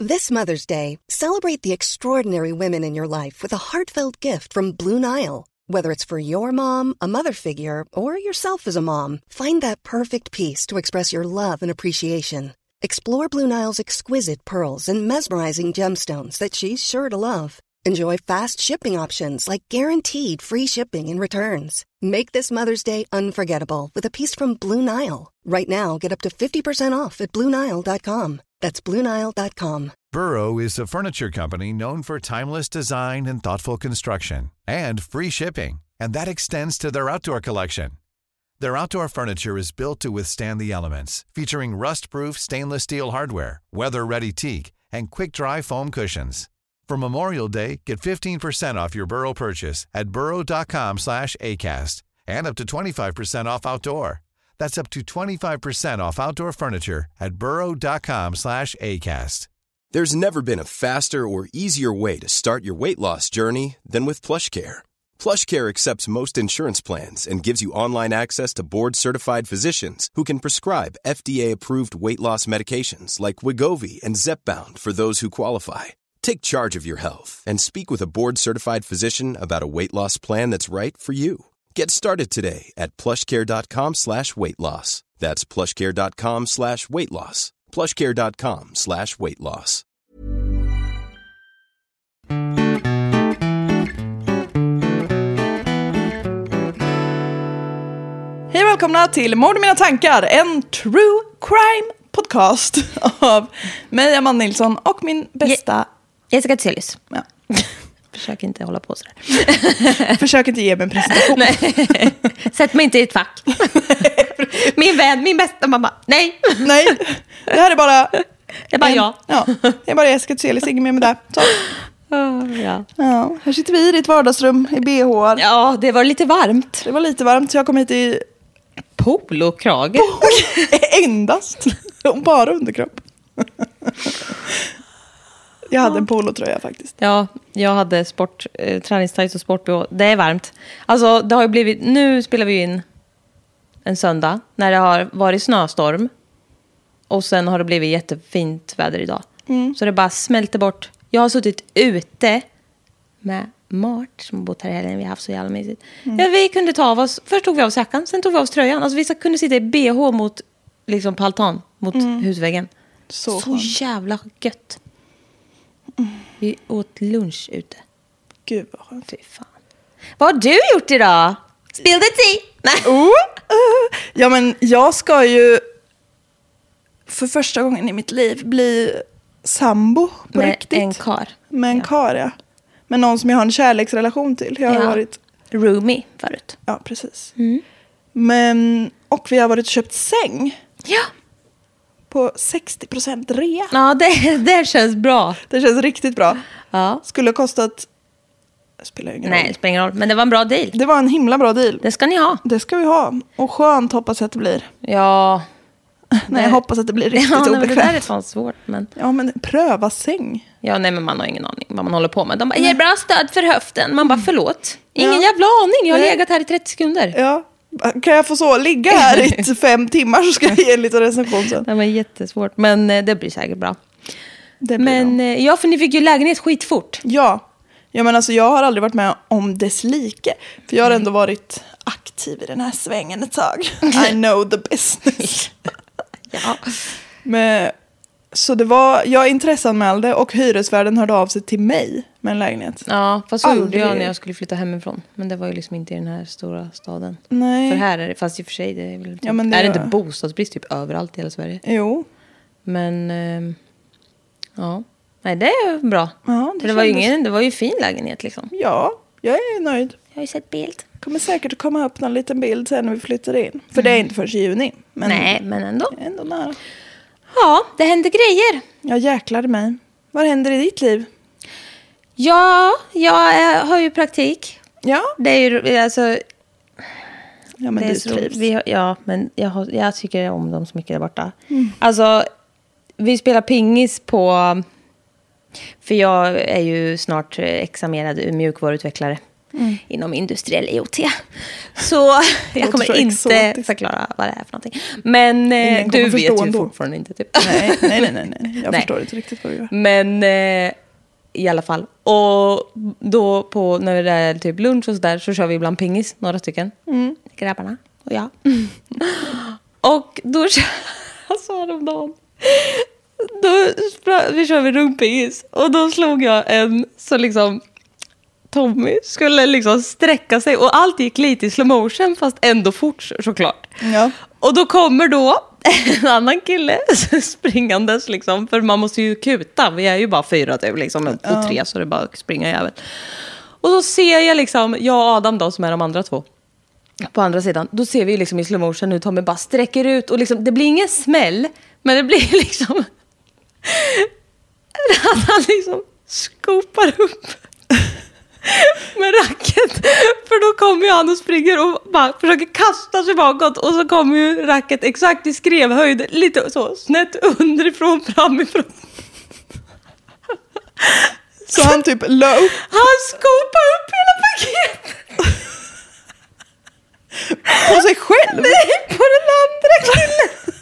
This Mother's Day, celebrate the extraordinary women in your life with a heartfelt gift from Blue Nile. Whether it's for your mom, a mother figure, or yourself as a mom, find that perfect piece to express your love and appreciation. Explore Blue Nile's exquisite pearls and mesmerizing gemstones that she's sure to love. Enjoy fast shipping options like guaranteed free shipping and returns. Make this Mother's Day unforgettable with a piece from Blue Nile. Right now, get up to 50% off at BlueNile.com. That's BlueNile.com. Burrow is a furniture company known for timeless design and thoughtful construction, and free shipping, and that extends to their outdoor collection. Their outdoor furniture is built to withstand the elements, featuring rust-proof stainless steel hardware, weather-ready teak, and quick-dry foam cushions. For Memorial Day, get 15% off your Burrow purchase at burrow.com/ACAST and up to 25% off outdoor. That's up to 25% off outdoor furniture at burrow.com/ACAST. There's never been a faster or easier way to start your weight loss journey than with PlushCare. PlushCare accepts most insurance plans and gives you online access to board-certified physicians who can prescribe FDA-approved weight loss medications like Wegovy and Zepbound for those who qualify. Take charge of your health and speak with a board-certified physician about a weight loss plan that's right for you. Get started today at plushcare.com/weightloss. That's plushcare.com/weightloss. plushcare.com/weightloss. Hej och välkomna till Mord i mina tankar, en true crime podcast av mig, Amanda Nilsson, och min bästa Jessica Tselius. Ja. Försök inte hålla på sådär. Försök inte ge mig en presentation. Nej. Sätt mig inte i ett fack. Min vän, min bästa mamma. Nej. Det här är bara... Det är bara jag. Ja, det är bara Jessica Tselius, inget mer med det. Så. Ja. Ja, här sitter vi i ditt vardagsrum i BH. Ja, det var lite varmt. Det var lite varmt, så jag kom hit i... Polokrage. Endast. Bara underkropp. Jag hade en polotröja faktiskt. Ja, jag hade träningstights och sport-BH. Det är varmt. Alltså, det har ju blivit... Nu spelar vi in en söndag när det har varit snöstorm. Och sen har det blivit jättefint väder idag. Så det bara smälter bort. Jag har suttit ute med Mart som har bott här i helgen. Vi har haft så jävla mysigt. Ja, vi kunde ta av oss... Först tog vi av oss jackan, sen tog vi av oss tröjan. Alltså vi kunde sitta i BH mot liksom på altan, mot husväggen. Så jävla gött. Vi åt lunch ute. Gud vad skönt. Fy fan. Vad har du gjort idag? Spill the tea! Nej. Ja, men jag ska ju för första gången i mitt liv bli sambo på med riktigt. En kar. Med en kar, ja. Med någon som jag har en kärleksrelation till. Jag har varit... roomie förut. Ja, precis. Och vi har varit och köpt säng. Ja. På 60% rea. Ja, det känns bra. Det känns riktigt bra. Ja. Skulle ha kostat... Det spelar ingen roll. Nej, det spelar ingen roll. Men det var en bra deal. Det var en himla bra deal. Det ska ni ha. Det ska vi ha. Och skönt hoppas jag att det blir. Ja. Nej, jag hoppas att det blir riktigt obekvämt. Det där är fan svårt. Men... Ja, men pröva säng. Ja, nej, men man har ingen aning vad man håller på med. De bara, ger bra stöd för höften. Man bara, förlåt. Ingen jävla aning. Jag har legat här i 30 sekunder. Ja. Kan jag få ligga här i 5 timmar så ska jag ge en liten recension sen. Det var jättesvårt. Men det blir säkert bra. Det blir men bra. Ja, för ni fick ju lägenhet skitfort. Ja, men alltså jag har aldrig varit med om dess like. För jag har ändå varit aktiv i den här svängen ett tag. I know the business. Ja. Men, så det var, jag intresseanmälde och hyresvärden hörde av sig till mig med en lägenhet. Ja, fast så gjorde jag när jag skulle flytta hemifrån. Men det var ju liksom inte i den här stora staden. Nej. För här är det, fast i och för sig, det är väl typ, ja, men är det inte bostadsbrist typ överallt i hela Sverige? Jo. Men, ja. Nej, det är bra. Ja, det var ju fin lägenhet liksom. Ja, jag är nöjd. Jag har ju sett bild. Kommer säkert att komma upp någon liten bild sen när vi flyttar in. För det är inte förrän i juni. Men nej, men ändå. Ändå nära. Ja, det händer grejer. Jag jäklar mig. Vad händer i ditt liv? Ja, jag har ju praktik. Ja. Det är ju, alltså... Ja, men du trivs. Ja, men jag tycker om dem så mycket där borta. Alltså, vi spelar pingis på... För jag är ju snart examinerad mjukvaruutvecklare. inom industriell IoT. Så jag kommer så inte exotiskt. förklara vad det är för någonting. Men du vet ju ändå. fortfarande inte typ. Nej. Jag förstår inte riktigt vad du gör. Men i alla fall. Och då när det är typ lunch och sådär så kör vi ibland pingis, några stycken. Grabbarna och jag. Och då alltså häromdagen vi kör vi rumpingis. Och då slog jag en så liksom Tommy skulle liksom sträcka sig. Och allt gick lite i slow motion fast ändå fort såklart. Ja. Och då kommer då en annan kille springandes liksom. För man måste ju kuta. Vi är ju bara 4 typ liksom. Och 3 så det är bara att springa jävel. Och då ser jag liksom, jag och Adam då som är de andra 2. På andra sidan. Då ser vi liksom i slow motion nu Tommy bara sträcker ut. Och liksom, det blir ingen smäll. Men det blir liksom att han liksom skopar upp med racket. För då kommer ju han och springer och bara försöker kasta sig bakåt. Och så kommer ju racket exakt i skrevhöjd. Lite så snett underifrån, framifrån. Så han typ la upp. Han skopar upp hela paketet. På sig själv? Nej, på den andra killen.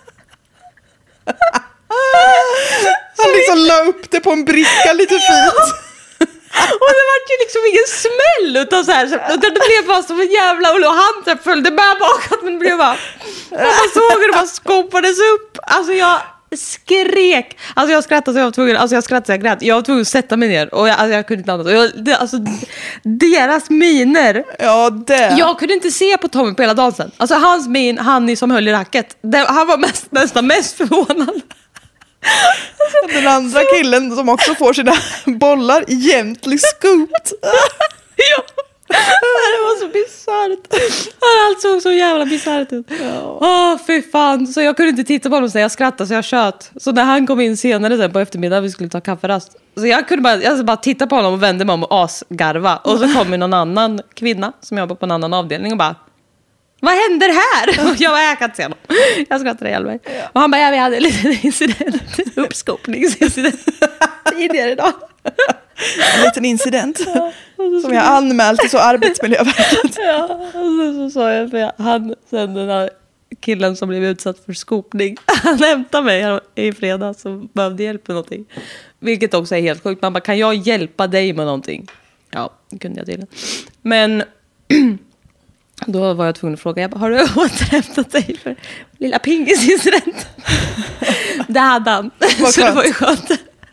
Han liksom la upp det på en bricka lite fint. Och det var ju liksom ingen smäll utan så här, utan det blev bara som en jävla och han typ följde med bakåt men det blev bara man såg hur det bara skopades upp. Alltså jag skrek. Alltså jag skrattade så jag var tvungen. Alltså jag skrattade så jag grät. Jag var tvungen att sätta mig ner och jag kunde inte annat. Alltså deras miner. Ja, det. Jag kunde inte se på Tommy på hela dansen. Alltså hans min, han som höll i racket. Han var nästan mest förvånad. Den andra killen som också får sina bollar gently scooped. Ja. Det var så bisarrt. Allt såg så jävla bisarrt ut. Fy fan. Så jag kunde inte titta på honom så jag skrattade så jag tjöt. Så när han kom in senare sen på eftermiddagen vi skulle ta kafferast. Så jag kunde bara titta på honom och vände mig om och asgarva. Och så kom någon annan kvinna som jobbar på en annan avdelning och bara vad händer här? Och jag kan inte se honom. Jag skrattade ihjäl mig. Och han bara, vi hade en liten incident. Uppskopningsincident. Tidigare idag. En liten incident. Som jag anmält till så Arbetsmiljöverket. Ja, och så sa jag för han sen den här killen som blev utsatt för skopning. Han hämtade mig här i fredags och behövde hjälp med någonting. Vilket också är helt sjukt. Man bara, kan jag hjälpa dig med någonting? Ja, det kunde jag till. Men då var jag tvungen att fråga, har du återhämtat dig för lilla pingisincident? Det hade han. Så det var ju skönt.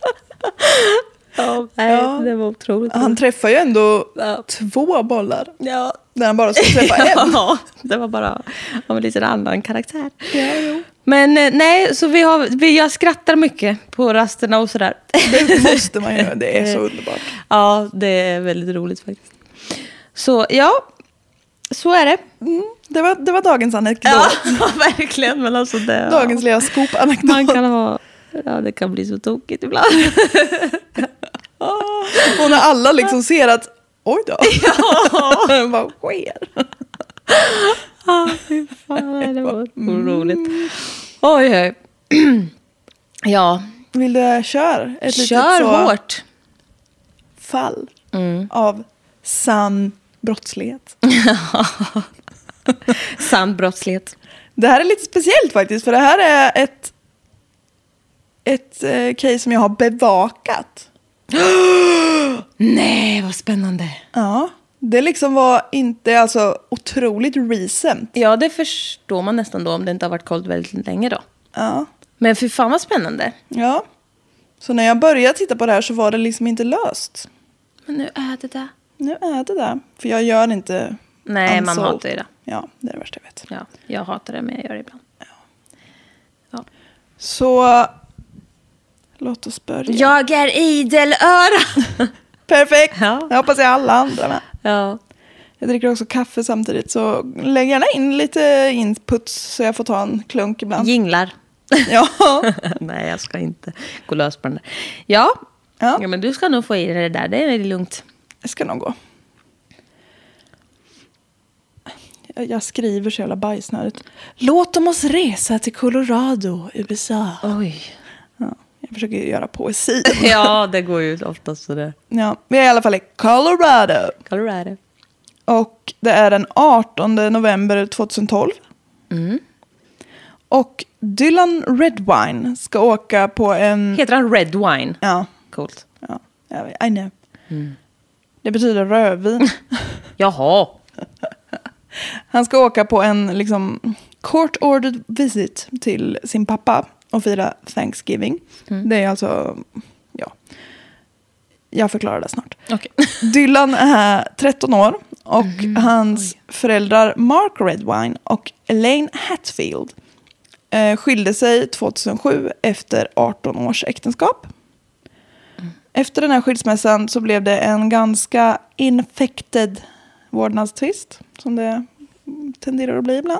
Det var otroligt. Han träffar ju ändå 2 bollar. Ja. Där han bara ska träffa en. Ja, det var bara av en lite annan karaktär. Ja. Men nej, så jag skrattar mycket på rasterna och sådär. Det måste man göra, det är så underbart. Ja, det är väldigt roligt faktiskt. Så ja, så är det. Det var dagens anekdot. Ja, verkligen. Men alltså det, dagens lilla scoop-anekdot. Man kan ha, det kan bli så tokigt ibland. Och när alla liksom ser att oj då. Ja. Vad sker? Fy fan, det var roligt. Oj. Ja. Vill du köra ett litet Kör så hårt. fall av sann brottslighet? Sann brottslighet. Det här är lite speciellt faktiskt, för det här är ett case som jag har bevakat. Nej, vad spännande. Ja, det liksom var inte alltså otroligt recent. Ja, det förstår man nästan då om det inte har varit kollt väldigt länge då. Ja. Men för fan vad spännande. Ja. Så när jag började titta på det här så var det liksom inte löst. Men nu är det där. Nu är det där. För jag gör inte nej, unsolved. man hatar ju det. Ja, det är det värsta jag vet. Ja, jag hatar det men jag gör det ibland. Ja. Så låt oss börja. Jag är idelöra. Perfekt. Ja. Jag hoppas jag alla andra med. Ja. Jag dricker också kaffe samtidigt, så lägg gärna in lite input så jag får ta en klunk ibland. Jinglar. Ja. Nej, jag ska inte gå lös på den där. Ja, men du ska nog få i det där. Det är lugnt. Det ska nog gå. Jag skriver så jävla bajsnödigt. Låt oss resa till Colorado, USA. Oj. Ja. Jag försöker göra poesi. Ja, det går ju oftast sådär. Ja, vi är i alla fall i Colorado. Colorado. Och det är den 18 november 2012. Och Dylan Redwine ska åka på en... Heter han Red Wine? Ja. Coolt. Ja, I know. Det betyder rödvin. Jaha. Han ska åka på en liksom court-ordered visit till sin pappa och fira Thanksgiving. Det är alltså... Ja. Jag förklarar det snart. Okay. Dylan är 13 år och hans föräldrar Mark Redwine och Elaine Hatfield skilde sig 2007 efter 18 års äktenskap. Efter den här skilsmässan så blev det en ganska infected vårdnadstvist som det tenderar att bli ibland.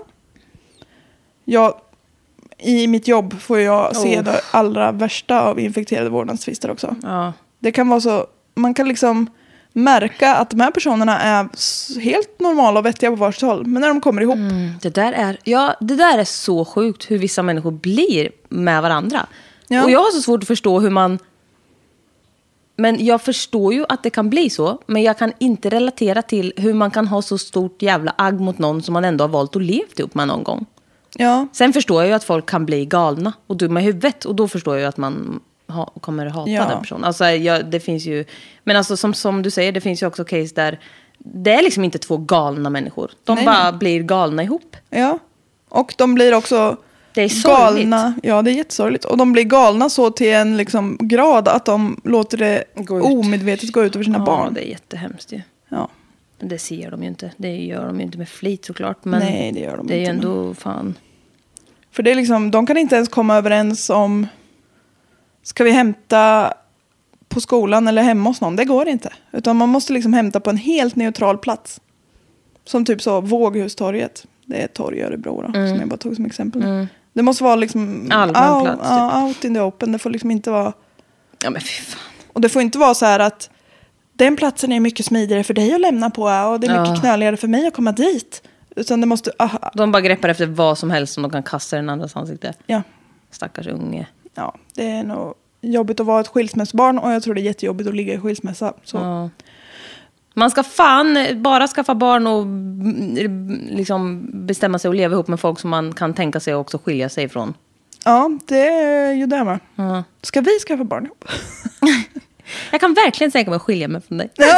I mitt jobb får jag se det allra värsta av infekterade vårdnadstvister också. Ja. Det kan vara så, man kan liksom märka att de här personerna är helt normala och vettiga på varsitt håll. Men när de kommer ihop. Det där är så sjukt hur vissa människor blir med varandra. Ja. Och jag har så svårt att förstå hur man... Men jag förstår ju att det kan bli så. Men jag kan inte relatera till hur man kan ha så stort jävla agg mot någon som man ändå har valt att leva ihop med någon gång. Ja. Sen förstår jag ju att folk kan bli galna och dumma i huvudet. Och då förstår jag ju att man kommer hata den personen. Alltså, det finns ju... Men alltså, som du säger, det finns ju också case där det är liksom inte två galna människor. De bara blir galna ihop. Ja. Och de blir också det är sorgligt. galna. Ja, det är jättesorgligt. Och de blir galna så till en liksom grad att de låter det omedvetet gå ut över sina barn. Ja, det är jättehemskt ju. Ja. Det ser de ju inte. Det gör de ju inte med flit såklart. Men nej, det gör de inte. Det är ju ändå fan... För det är liksom, de kan inte ens komma överens om... Ska vi hämta på skolan eller hemma hos någon? Det går inte. Utan man måste liksom hämta på en helt neutral plats. Som typ så Våghustorget. Det är ett torg i Örebro då, som jag bara tog som exempel. Det måste vara liksom allmän plats, typ. Out in the open. Det får liksom inte vara... Ja, men fy fan. Och det får inte vara så här att den platsen är mycket smidigare för dig att lämna på och det är mycket knöligare för mig att komma dit. Utan det måste... De bara greppar efter vad som helst som de kan kasta i den andras ansikte. Ja. Stackars unge. Ja, det är nog jobbigt att vara ett skilsmässbarn och jag tror det är jättejobbigt att ligga i skilsmässa. Så. Ja. Man ska fan bara skaffa barn och liksom bestämma sig och leva ihop med folk som man kan tänka sig och också skilja sig ifrån. Ja, det är ju det med. Ja. Ska vi skaffa barn ihop? Jag kan verkligen tänka mig att skilja mig från dig. Ja.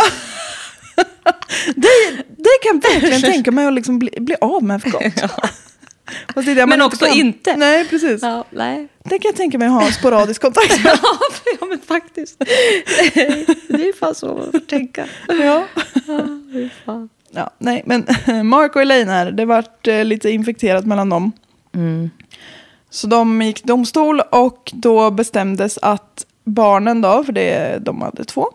det kan verkligen tänka mig att liksom bli av med för gott. Ja. Men också inte. Nej, precis. Ja, nej. Det kan jag tänka mig att ha sporadisk kontakt. Ja, men faktiskt. Det är fan så man får tänka. Ja. Fan. Ja, nej, men Mark och Elaine här, det varit lite infekterat mellan dem. Så de gick domstol och då bestämdes att barnen då, för de hade 2,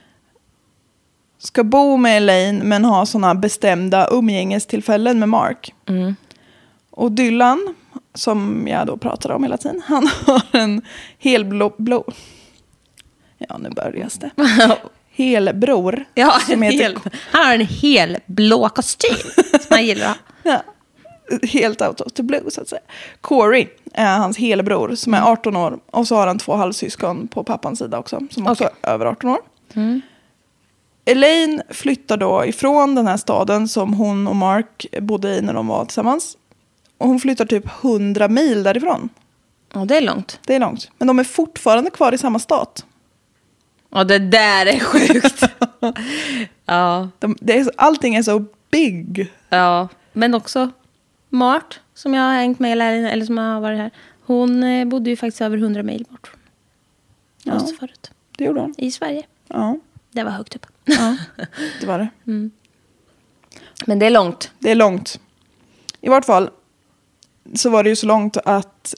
ska bo med Elaine men ha såna bestämda umgängestillfällen med Mark. Och Dylan, som jag då pratade om hela tiden, han har en helblå... Ja, nu börjar det. Helbror. Ja, som han har en helblå kostym som han gillar. Ja, helt out of the blue, så att säga. Corey är hans helbror som är 18 år. Och så har han 2 halvsyskon på pappans sida också, som också är över 18 år. Elaine flyttar då ifrån den här staden som hon och Mark bodde i när de var tillsammans. Och hon flyttar typ 100 mil därifrån. Ja, det är långt. Det är långt. Men de är fortfarande kvar i samma stat. Ja, det där är sjukt. Ja. Allting är så big. Ja, men också Mart, som jag har hängt med eller som har varit här. Hon bodde ju faktiskt över 100 mil bort. Ja, förut. Det gjorde hon. I Sverige. Ja. Det var högt upp. Ja, det var det. Men det är långt. Det är långt. I vart fall så var det ju så långt att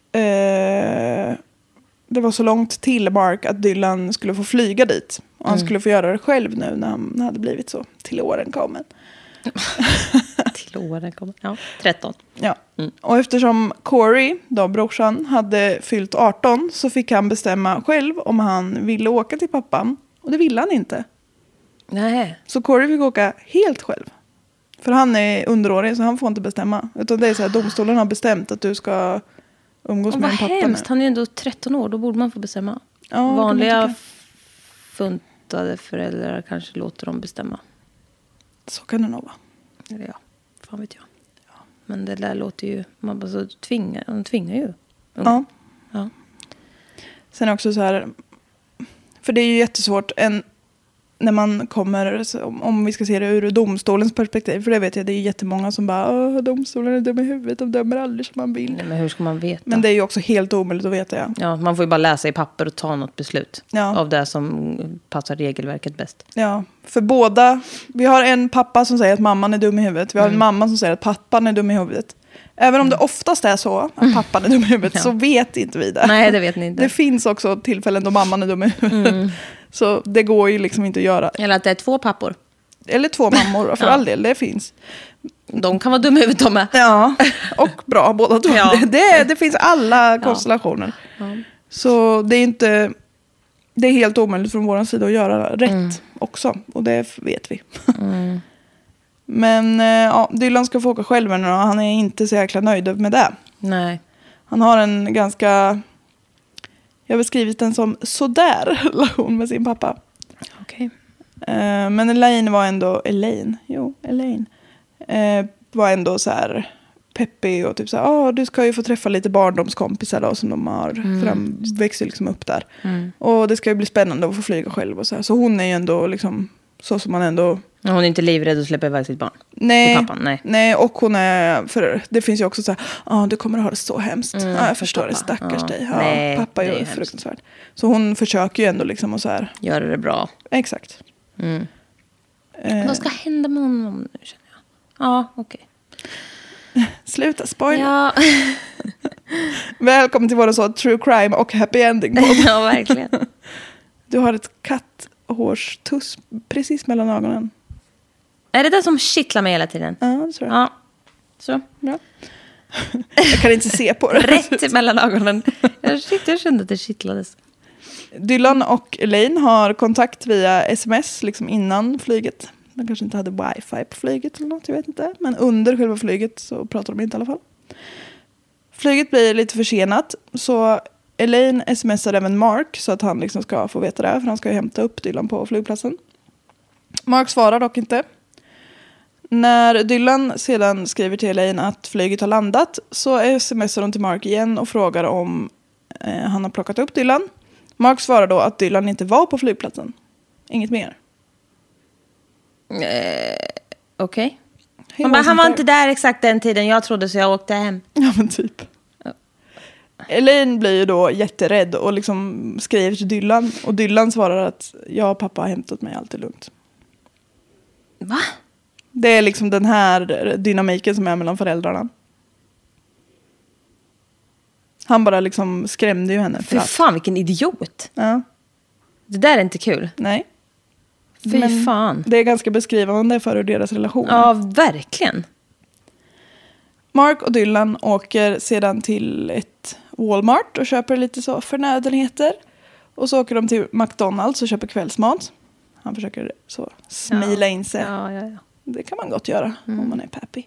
det var så långt till Mark att Dylan skulle få flyga dit. Och han skulle få göra det själv nu när han hade blivit så till åren kommen. Till åren kommen, ja. 13. Ja. Och eftersom Corey, då brorsan, hade fyllt 18 så fick han bestämma själv om han ville åka till pappan. Och det ville han inte. Nej. Så Corey fick åka helt själv. För han är underårig så han får inte bestämma. Utan det är så här, domstolen har bestämt att du ska umgås med en pappa hemskt. nu. Han är ju ändå 13 år, då borde man få bestämma. Ja, Vanliga funtade föräldrar kanske låter dem bestämma. Så kan det nog vara. Eller ja, fan vet jag. Ja. Men det där låter ju, man bara så de tvingar ju. Ja. Ja. Sen också så här, för det är ju jättesvårt när man kommer, om vi ska se det ur domstolens perspektiv, för det vet jag, det är jättemånga som bara, domstolen är dum i huvudet, de dömer aldrig som man vill. Nej, men hur ska man veta? Men det är ju också helt omöjligt att veta, ja. Ja, man får ju bara läsa i papper och ta något beslut Ja. av det som passar regelverket bäst. Ja, för båda, vi har en pappa som säger att mamman är dum i huvudet, vi har en mamma som säger att pappan är dum i huvudet. Även om det oftast är så att pappan är dum i huvudet, så vet inte vi det. Nej, det vet ni inte. Det finns också tillfällen då mamman är dum i huvudet. Så det går ju liksom inte att göra. Eller att det är 2 pappor. Eller 2 mammor, för all del, det finns. De kan vara dumma i huvudet de med. Ja, och bra båda två. Ja. Det finns alla konstellationer. Ja. Så det är inte... Det är helt omöjligt från vår sida att göra rätt också. Och det vet vi. Men ja, Dylan ska få åka själv nu, och han är inte så jäkla nöjd med det. Nej. Han har en ganska... Jag har beskrivit den som sådär relation med sin pappa. Okej. Men Elaine var ändå så här peppig och typ så här, du ska ju få träffa lite barndomskompisar då, som de har växer liksom upp där. Och det ska ju bli spännande att få flyga själv och så här. Så hon är ju ändå liksom så som man ändå... Hon är inte livrädd att släppa iväg sitt barn. Nej, Pappan, nej, och hon är, för det finns ju också så här, du kommer ha det så hemskt. Jag förstår det, stackars dig. Ja, nej, pappa är ju fruktansvärt. Så hon försöker ju ändå liksom och så här. Göra det bra. Exakt. Vad ska hända med honom nu, känner jag? Ja, okej. Sluta spoila. Ja. Välkommen till våra så true crime och happy ending podd. Ja, verkligen. Du har ett katthårstuss precis mellan ögonen. Är det det som kittlar mig hela tiden? Ja, det tror jag. Ja. Så. Bra. Jag kan inte se på det. Rätt mellan ögonen. Jag kände att det kittlades. Dylan och Elaine har kontakt via sms liksom innan flyget. De kanske inte hade wifi på flyget eller något, jag vet inte. Men under själva flyget så pratar de inte i alla fall. Flyget blir lite försenat, så Elaine smsar även Mark så att han liksom ska få veta det, för han ska ju hämta upp Dylan på flygplatsen. Mark svarar dock inte. När Dylan sedan skriver till Elaine att flyget har landat, så smsar hon till Mark igen och frågar om han har plockat upp Dylan. Mark svarar då att Dylan inte var på flygplatsen. Inget mer. Okej. Han var inte där exakt den tiden jag trodde, så jag åkte hem. Ja, men typ. Elaine blir ju då jätterädd och liksom skriver till Dylan. Och Dylan svarar att pappa har hämtat mig, allt är lugnt. Va? Det är liksom den här dynamiken som är mellan föräldrarna. Han bara liksom skrämde ju henne. Fy fan, vilken idiot. Ja. Det där är inte kul. Nej. Fy fan. Det är ganska beskrivande för deras relation. Ja, verkligen. Mark och Dylan åker sedan till ett Walmart och köper lite så förnödenheter. Och så åker de till McDonald's och köper kvällsmat. Han försöker så smila in sig. Ja. Det kan man gott göra om man är peppy.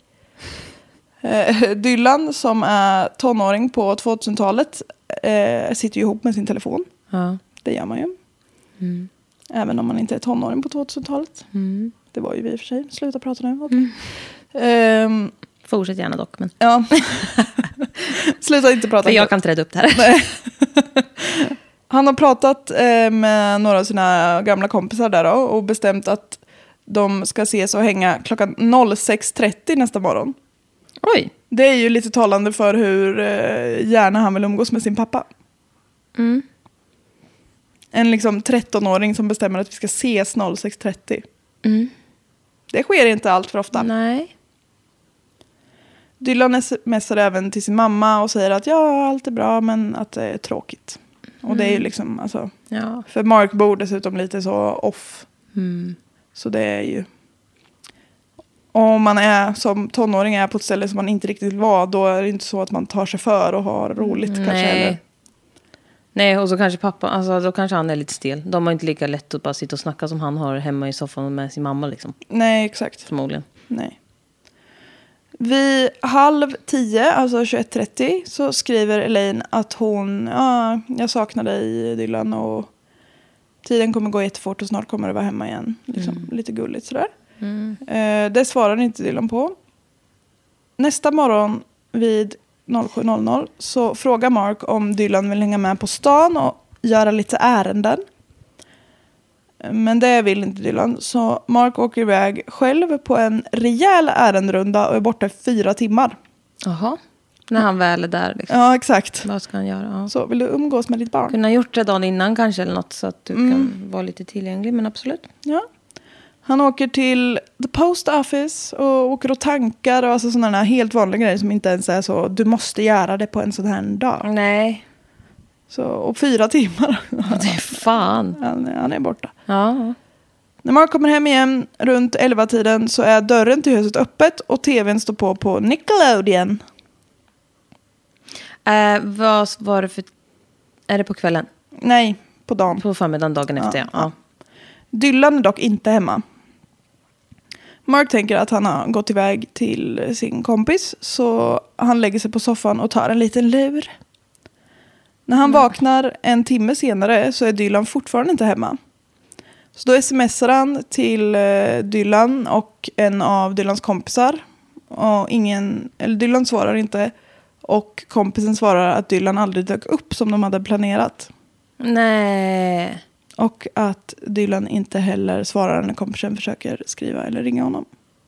Dylan, som är tonåring på 2000-talet, sitter ju ihop med sin telefon. Ja. Det gör man ju. Även om man inte är tonåring på 2000-talet. Det var ju vi i och för sig. Sluta prata nu. Okay. Fortsätt gärna dock. Men... Ja. Sluta inte prata. För jag kan träda upp det här. Han har pratat med några av sina gamla kompisar där då, och bestämt att de ska ses och hänga klockan 06:30 nästa morgon. Oj. Det är ju lite talande för hur gärna han vill umgås med sin pappa. En liksom 13-åring som bestämmer att vi ska ses 06:30. Det sker inte allt för ofta. Nej. Dylan smsar även till sin mamma och säger att allt är bra, men att det är tråkigt. Och det är ju liksom, alltså, för Mark bor dessutom lite så off. Så det är ju, om man är som tonåring är på ett ställe som man inte riktigt vill vara, då är det inte så att man tar sig för och har roligt kanske. Eller? Nej, och så kanske pappa, alltså då kanske han är lite stel. De har inte lika lätt att bara sitta och snacka som han har hemma i soffan med sin mamma liksom. Nej, exakt. Förmodligen. Nej. Vid 9:30, alltså 21:30, så skriver Elaine att jag saknar dig, Dylan, och tiden kommer gå jättefort och snart kommer du vara hemma igen. Liksom, lite gulligt sådär. Det svarar inte Dylan på. Nästa morgon vid 07:00 så frågar Mark om Dylan vill hänga med på stan och göra lite ärenden. Men det vill inte Dylan. Så Mark åker iväg själv på en rejäl ärenderunda och är borta 4 timmar. Jaha. När han väl är där. Liksom. Ja, exakt. Vad ska han göra? Ja. Så vill du umgås med ditt barn? Kunna ha gjort det dagen innan kanske eller något så att du kan vara lite tillgänglig. Men absolut. Ja. Han åker till the post office och åker och tankar och alltså sådana helt vanliga grejer som inte ens är så du måste göra det på en sån här dag. Nej. Så, och 4 timmar. Det är fan. Han är borta. Ja. När Mark kommer hem igen runt 11-tiden så är dörren till huset öppet och tvn står på Nickelodeon. Vad var det för... Är det på kvällen? Nej, på dagen. På förmiddagen dagen efter, ja. Dylan är dock inte hemma. Mark tänker att han har gått iväg till sin kompis så han lägger sig på soffan och tar en liten lur. När han vaknar en timme senare så är Dylan fortfarande inte hemma. Så då smsar han till Dylan och en av Dylans kompisar. Och Dylan svarar inte. Och kompisen svarar att Dylan aldrig dök upp som de hade planerat. Nej. Och att Dylan inte heller svarar när kompisen försöker skriva eller ringa honom.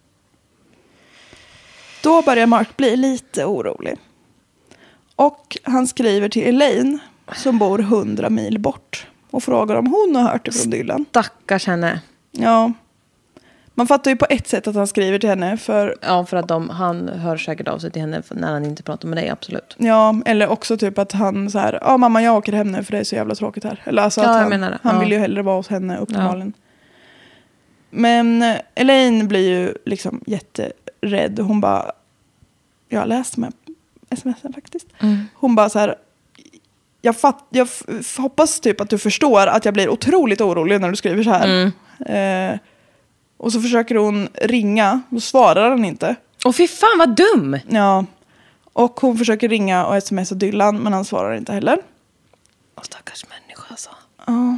Då börjar Mark bli lite orolig. Och han skriver till Elaine som bor 100 mil bort. Och frågar om hon har hört det från Dylan. Stackars henne. Ja. Man fattar ju på ett sätt att han skriver till henne. Ja, för att han hör säkert av sig till henne när han inte pratar med dig, absolut. Ja, eller också typ att han så här, ja mamma jag åker hem nu för det är så jävla tråkigt här. Eller alltså att han vill ju hellre vara hos henne uppenbarligen. Ja. Men Elaine blir ju liksom jätterädd. Hon bara, jag har läst med sms'en faktiskt. Hon bara så här, jag hoppas typ att du förstår att jag blir otroligt orolig när du skriver så här. Och så försöker hon ringa. Då svarar han inte. Åh fy fan vad dum! Ja. Och hon försöker ringa och smsa Dylan. Men han svarar inte heller. Åh stackars människa alltså. Ja.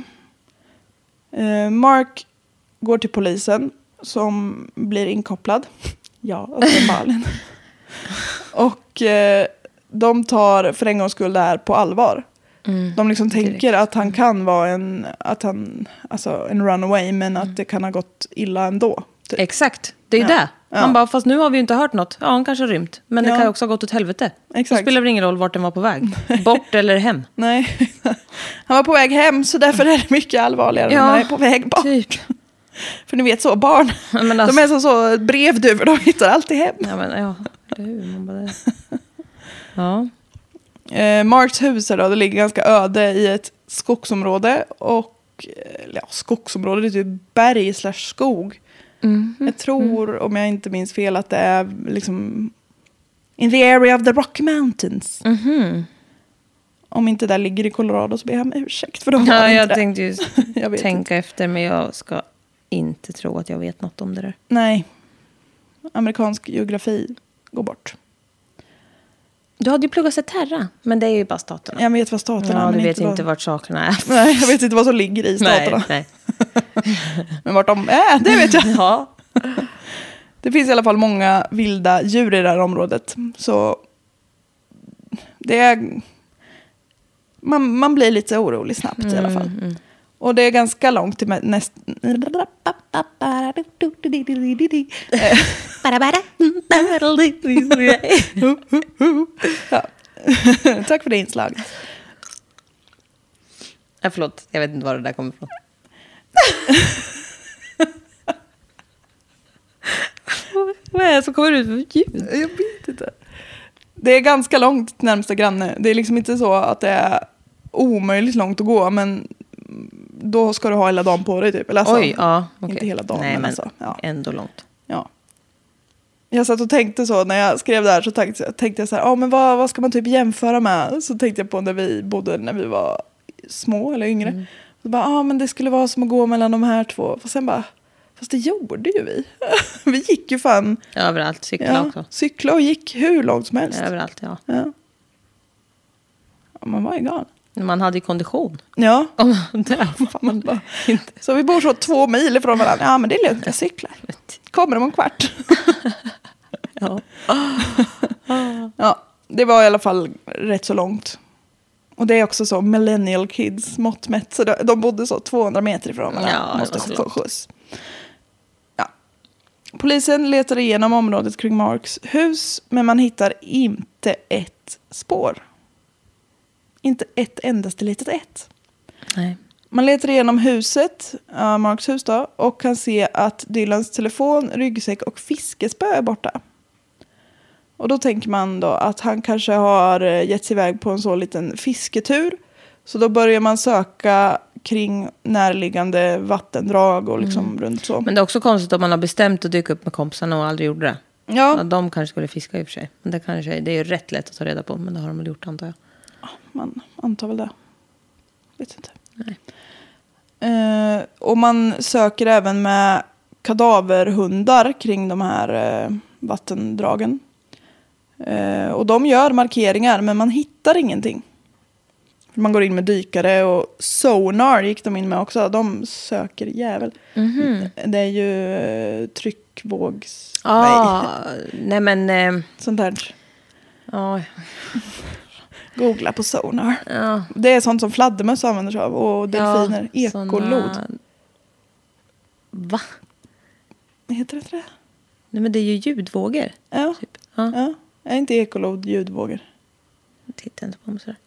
Mark går till polisen. Som blir inkopplad. Ja, uppenbarligen. Och de tar för en gångs skull det här på allvar. De liksom tänker att han kan vara en runaway, men att det kan ha gått illa ändå. Typ. Exakt, det är ju det. Han bara, fast nu har vi ju inte hört något. Ja, han kanske har rymt. Men det kan ju också ha gått åt helvete. Exakt. Det spelar ingen roll vart den var på väg. Bort eller hem. Nej, han var på väg hem, så därför är det mycket allvarligare när man är på väg bort. Typ. För ni vet så, barn, men alltså, de är så brevduvor, de hittar alltid hem. Ja, men man bara... Ja. Marks hus då, det ligger ganska öde i ett skogsområde. Och skogsområde, det är typ berg/skog. Jag tror, om jag inte minns fel, att det är liksom in the area of the Rocky Mountains. Om inte det ligger i Colorado så ber jag om ursäkt för dem. Ja, jag tänkte ju tänka efter, men jag ska inte tro att jag vet något om det där. Nej. Amerikansk geografi går bort. Du hade ju pluggat Terra, men det är ju bara staterna. Jag vet vad staterna är. Ja, du vet inte vart sakerna är. Nej, jag vet inte vad som ligger i staterna. Nej. Men vart de är, det vet jag. Ja. Det finns i alla fall många vilda djur i det här området. Så det är... Man blir lite orolig snabbt i alla fall. Och det är ganska långt till nästa... Ja. Tack för det inslaget. Förlåt, jag vet inte var det där kommer ifrån. Vad är det som kommer ut för ljud? Jag vet inte. Det är ganska långt till närmsta granne. Det är liksom inte så att det är omöjligt långt att gå, men då ska du ha hela dagen på dig typ. Eller alltså, oj, ja. Okay. Inte hela dagen, nej, men alltså, ja. Ändå långt. Ja. Jag satt och tänkte så, när jag skrev det här så tänkte jag så här, men vad ska man typ jämföra med? Så tänkte jag på när vi bodde när vi var små eller yngre. Så bara, men det skulle vara som att gå mellan de här två. Och sen bara, Fast det gjorde ju vi. Vi gick ju fan... Överallt, cykla också. Cykla och gick hur långt som helst. Överallt, ja. Ja, man var ju galen. Man hade ju kondition. Ja. Man bara, inte. Så vi bor så 2 mil ifrån varandra. Ja, men det är lugnt, jag cyklar. Kommer om en kvart. Ja. Ja, det var i alla fall rätt så långt. Och det är också så millennial kids mått mätt. Så de bodde så 200 meter ifrån varandra. Ja, måste det var få skjuts. Ja. Polisen letar igenom området kring Marks hus. Men man hittar inte ett spår. Inte ett endaste litet ett. Nej. Man letar igenom huset, Marks hus då, och kan se att Dylans telefon, ryggsäck och fiskespö är borta. Och då tänker man då att han kanske har gett sig iväg på en så liten fisketur. Så då börjar man söka kring närliggande vattendrag och liksom runt så. Men det är också konstigt om man har bestämt att dyka upp med kompisarna och aldrig gjorde det. Ja. De kanske skulle fiska i och för sig. Men det är ju rätt lätt att ta reda på. Men det har de väl gjort, antar jag. Man antar väl det. Vet inte. Nej. Och man söker även med kadaverhundar kring de här vattendragen. Och de gör markeringar, men man hittar ingenting. Man går in med dykare och sonar gick de in med också. De söker jävel. Mm-hmm. Det är ju tryckvågs... Nej men... Sånt där. Ja. Googla på sonar. Ja. Det är sånt som fladdermöss använder sig av. Och delfiner. Ekolod. Va? Heter det? Nej men det är ju ljudvågor. Ja. Typ. Ja. Är inte ekolod ljudvågor? Titta inte på mig sådär.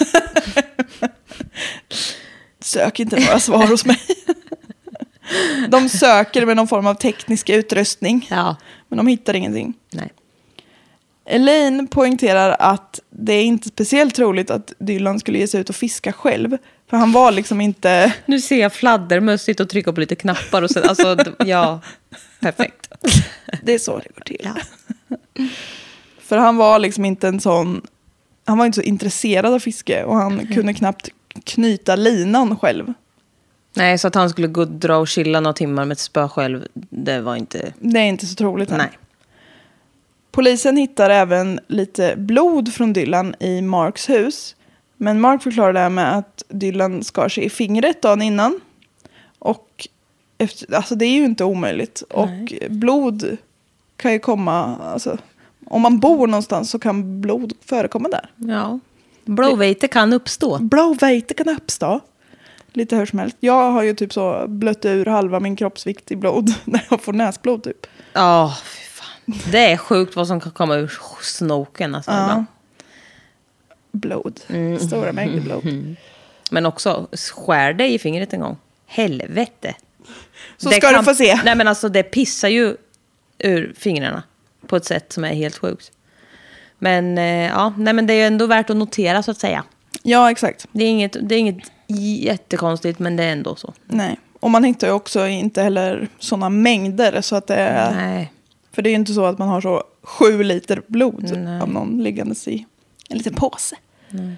Sök inte några svar hos mig. De söker med någon form av teknisk utrustning. Ja. Men de hittar ingenting. Nej. Elaine poängterar att det är inte speciellt troligt att Dylan skulle ge sig ut och fiska själv. För han var liksom inte... Nu ser jag fladdermöss och trycka på lite knappar och så. Alltså, ja, perfekt. Det är så det går till. Ja. För han var liksom inte en sån... Han var inte så intresserad av fiske. Och han kunde knappt knyta linan själv. Nej, så att han skulle gå dra och chilla några timmar med ett spö själv, det var inte... Det är inte så troligt. Nej. Polisen hittar även lite blod från Dylan i Marks hus. Men Mark förklarar det här med att Dylan skar sig i fingret dagen innan. Och alltså det är ju inte omöjligt. Nej. Och blod kan ju komma... Alltså, om man bor någonstans så kan blod förekomma där. Ja, blodvete kan uppstå. Blodvete kan uppstå. Lite hur som helst. Jag har ju typ så blött ur halva min kroppsvikt i blod när jag får näsblod typ. Ja, fy fan. Det är sjukt vad som kan komma ur snoken. Alltså, ja. Blod. Stora mängder blod. Men också, skär dig i fingret en gång. Helvete. Så det ska du få se. Nej men alltså det pissar ju ur fingrarna på ett sätt som är helt sjukt. Men ja, nej men det är ju ändå värt att notera så att säga. Ja, exakt. Det är inget jättekonstigt, men det är ändå så. Nej, och man hittar ju också inte heller sådana mängder så att det är... Nej. För det är ju inte så att man har så 7 liter blod av någon liggandes i en liten påse. Nej.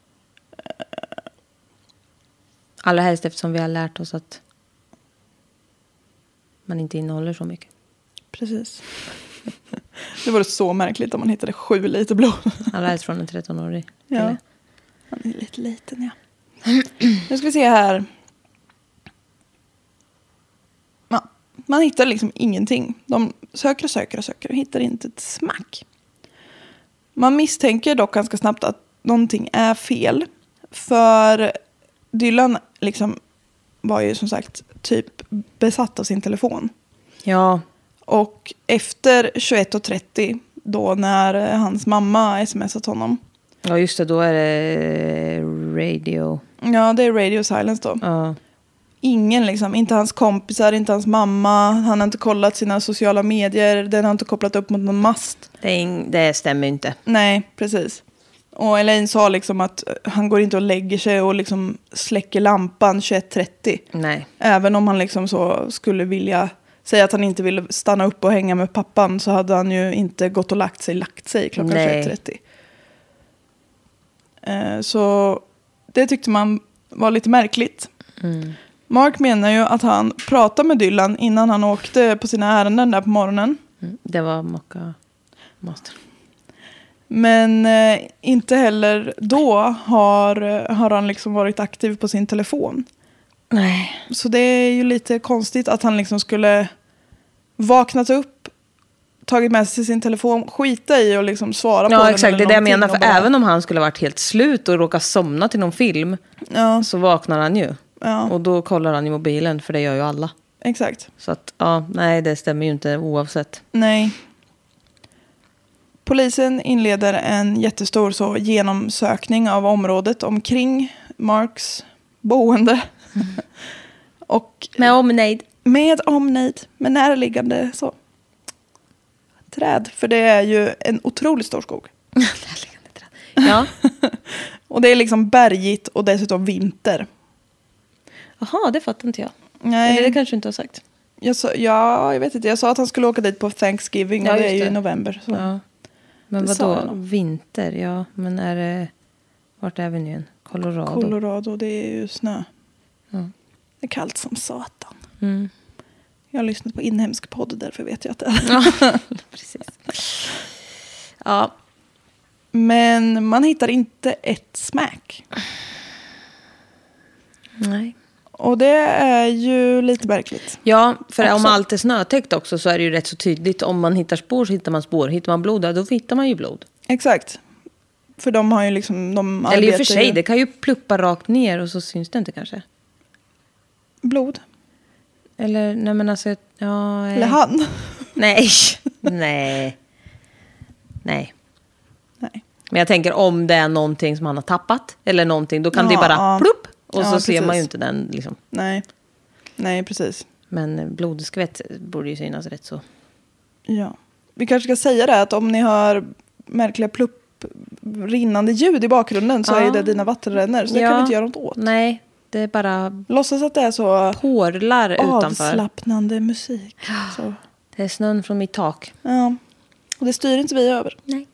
Allra helst eftersom vi har lärt oss att man inte innehåller så mycket. Precis. Det vore så märkligt om man hittade 7 liter blod. Allra helst från en 13-årig. Ja, han är lite liten, ja. Nu ska vi se här. Ja, man hittar liksom ingenting. De söker och hittar inte ett smack. Man misstänker dock ganska snabbt att någonting är fel. För Dylan liksom var ju som sagt typ besatt av sin telefon. Ja. Och efter 21:30 då när hans mamma smsat honom. Ja just det, då är det radio. Ja, det är radio silence då. Ja. Ingen liksom, inte hans kompisar, inte hans mamma. Han har inte kollat sina sociala medier. Den har inte kopplat upp mot någon mast. Det stämmer inte. Nej, precis. Och Elaine sa liksom att han går inte och lägger sig och liksom släcker lampan 21:30. Nej. Även om han liksom så skulle vilja säga att han inte ville stanna upp och hänga med pappan, så hade han ju inte gått och lagt sig klockan 21:30. Så det tyckte man var lite märkligt. Mark menar ju att han pratade med Dylan innan han åkte på sina ärenden där på morgonen. Det var Mocka Master. Men inte heller då har han liksom varit aktiv på sin telefon. Nej. Så det är ju lite konstigt att han liksom skulle vaknat upp, tagit med sig sin telefon, skita i och liksom svara på den. Ja, exakt. Det är det jag menar. För bara... även om han skulle varit helt slut och råka somna till någon film, så vaknar han ju. Ja. Och då kollar han i mobilen, för det gör ju alla. Exakt. Så att, nej, det stämmer ju inte oavsett. Nej. Polisen inleder en jättestor genomsökning av området omkring Marks boende. Och med omnejd. Med närliggande träd. För det är ju en otroligt stor skog. Närliggande träd. Ja. Och det är liksom bergigt och dessutom vinter. Jaha, det fattar inte jag. Nej. Eller det kanske inte har sagt. Jag vet inte. Jag sa att han skulle åka dit på Thanksgiving och det är ju i november. Så. Ja. Men vadå? Vinter? Ja, men är det... Vart är vi nu igen? Colorado, det är ju snö. Mm. Det är kallt som satan. Mm. Jag har lyssnat på inhemsk podd, därför vet jag att det är. Ja, precis. Ja. Men man hittar inte ett smack. Nej. Och det är ju lite märkligt. Ja, för om allt är snötäckt också så är det ju rätt så tydligt. Om man hittar spår så hittar man spår. Hittar man blod där, då hittar man ju blod. Exakt. För de har ju liksom... Eller i och för sig, det kan ju pluppa rakt ner och så syns det inte kanske. Blod? Eller, nej men alltså... Ja, eller han? Nej. Men jag tänker om det är någonting som han har tappat. Eller någonting, då kan det bara plupp. Och så ser man ju inte den liksom. Nej, precis. Men blodskvätt borde ju synas rätt så. Ja. Vi kanske ska säga det att om ni har märkliga rinnande ljud i bakgrunden så är det dina vattenrännor. Så det kan vi inte göra något åt. Nej, det är bara... Låtsas att det är så... Porlar utanför. Avslappnande musik. Så. Det är snön från mitt tak. Ja, och det styr inte vi över. Nej.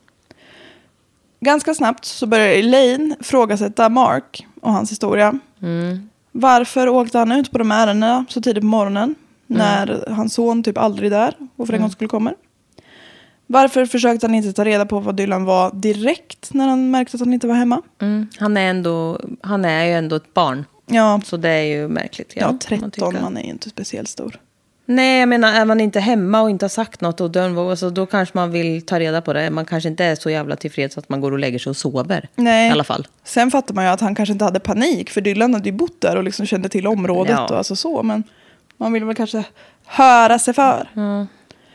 Ganska snabbt så börjar Elaine frågasätta Mark och hans historia. Mm. Varför åkte han ut på de ärendena så tidigt på morgonen? När hans son typ aldrig där och för en gång skulle komma. Varför försökte han inte ta reda på vad Dylan var direkt när han märkte att han inte var hemma? Han är ju ändå ett barn. Ja. Så det är ju märkligt. Ja, 13, man är ju inte speciellt stor. Nej, jag menar, är man inte hemma och inte har sagt något och då kanske man vill ta reda på det. Man kanske inte är så jävla tillfreds att man går och lägger sig och sover. Nej. I alla fall. Sen fattar man ju att han kanske inte hade panik, för Dylan hade ju bott där och liksom kände till området och alltså så. Men man vill väl kanske höra sig för. Mm.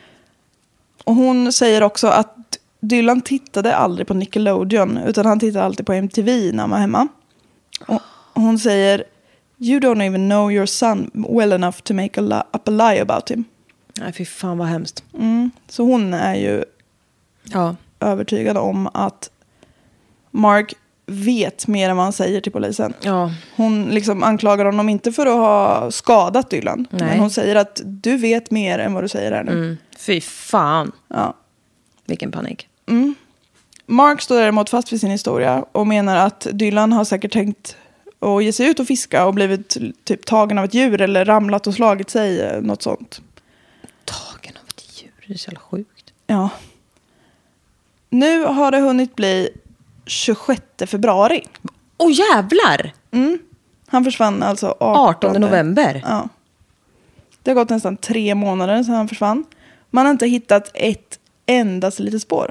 Och hon säger också att Dylan tittade aldrig på Nickelodeon, utan han tittade alltid på MTV när han var hemma. Och hon säger... You don't even know your son well enough to make up a lie about him. Nej, fy fan vad hemskt. Så hon är ju övertygad om att Mark vet mer än vad han säger till polisen. Ja. Hon liksom anklagar honom inte för att ha skadat Dylan. Nej. Men hon säger att du vet mer än vad du säger här nu. Fy fan. Ja. Vilken panik. Mark står däremot fast vid sin historia och menar att Dylan har säkert tänkt... och ge sig ut och fiska och blivit typ tagen av ett djur eller ramlat och slagit sig, något sånt. Tagen av ett djur, det är så sjukt. Ja. Nu har det hunnit bli 26 februari. Åh jävlar! Han försvann alltså 18 november. Ja. Det har gått nästan 3 månader sedan han försvann. Man har inte hittat ett endast litet spår.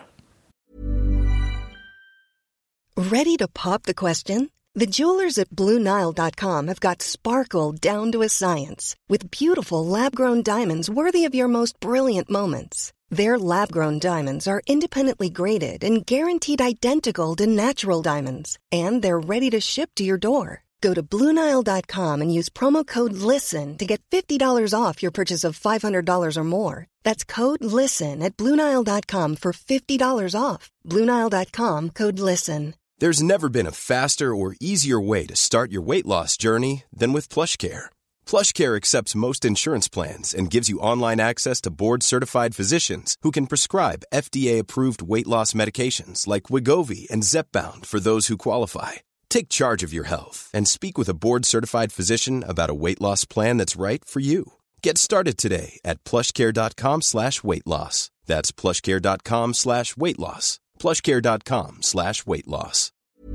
Ready to pop the question? The jewelers at BlueNile.com have got sparkle down to a science with beautiful lab-grown diamonds worthy of your most brilliant moments. Their lab-grown diamonds are independently graded and guaranteed identical to natural diamonds, and they're ready to ship to your door. Go to BlueNile.com and use promo code LISTEN to get $50 off your purchase of $500 or more. That's code LISTEN at BlueNile.com for $50 off. BlueNile.com, code LISTEN. There's never been a faster or easier way to start your weight loss journey than with PlushCare. PlushCare accepts most insurance plans and gives you online access to board-certified physicians who can prescribe FDA-approved weight loss medications like Wegovy and Zepbound for those who qualify. Take charge of your health and speak with a board-certified physician about a weight loss plan that's right for you. Get started today at plushcare.com/weightloss. That's plushcare.com/weightloss. plushcare.com/weightloss.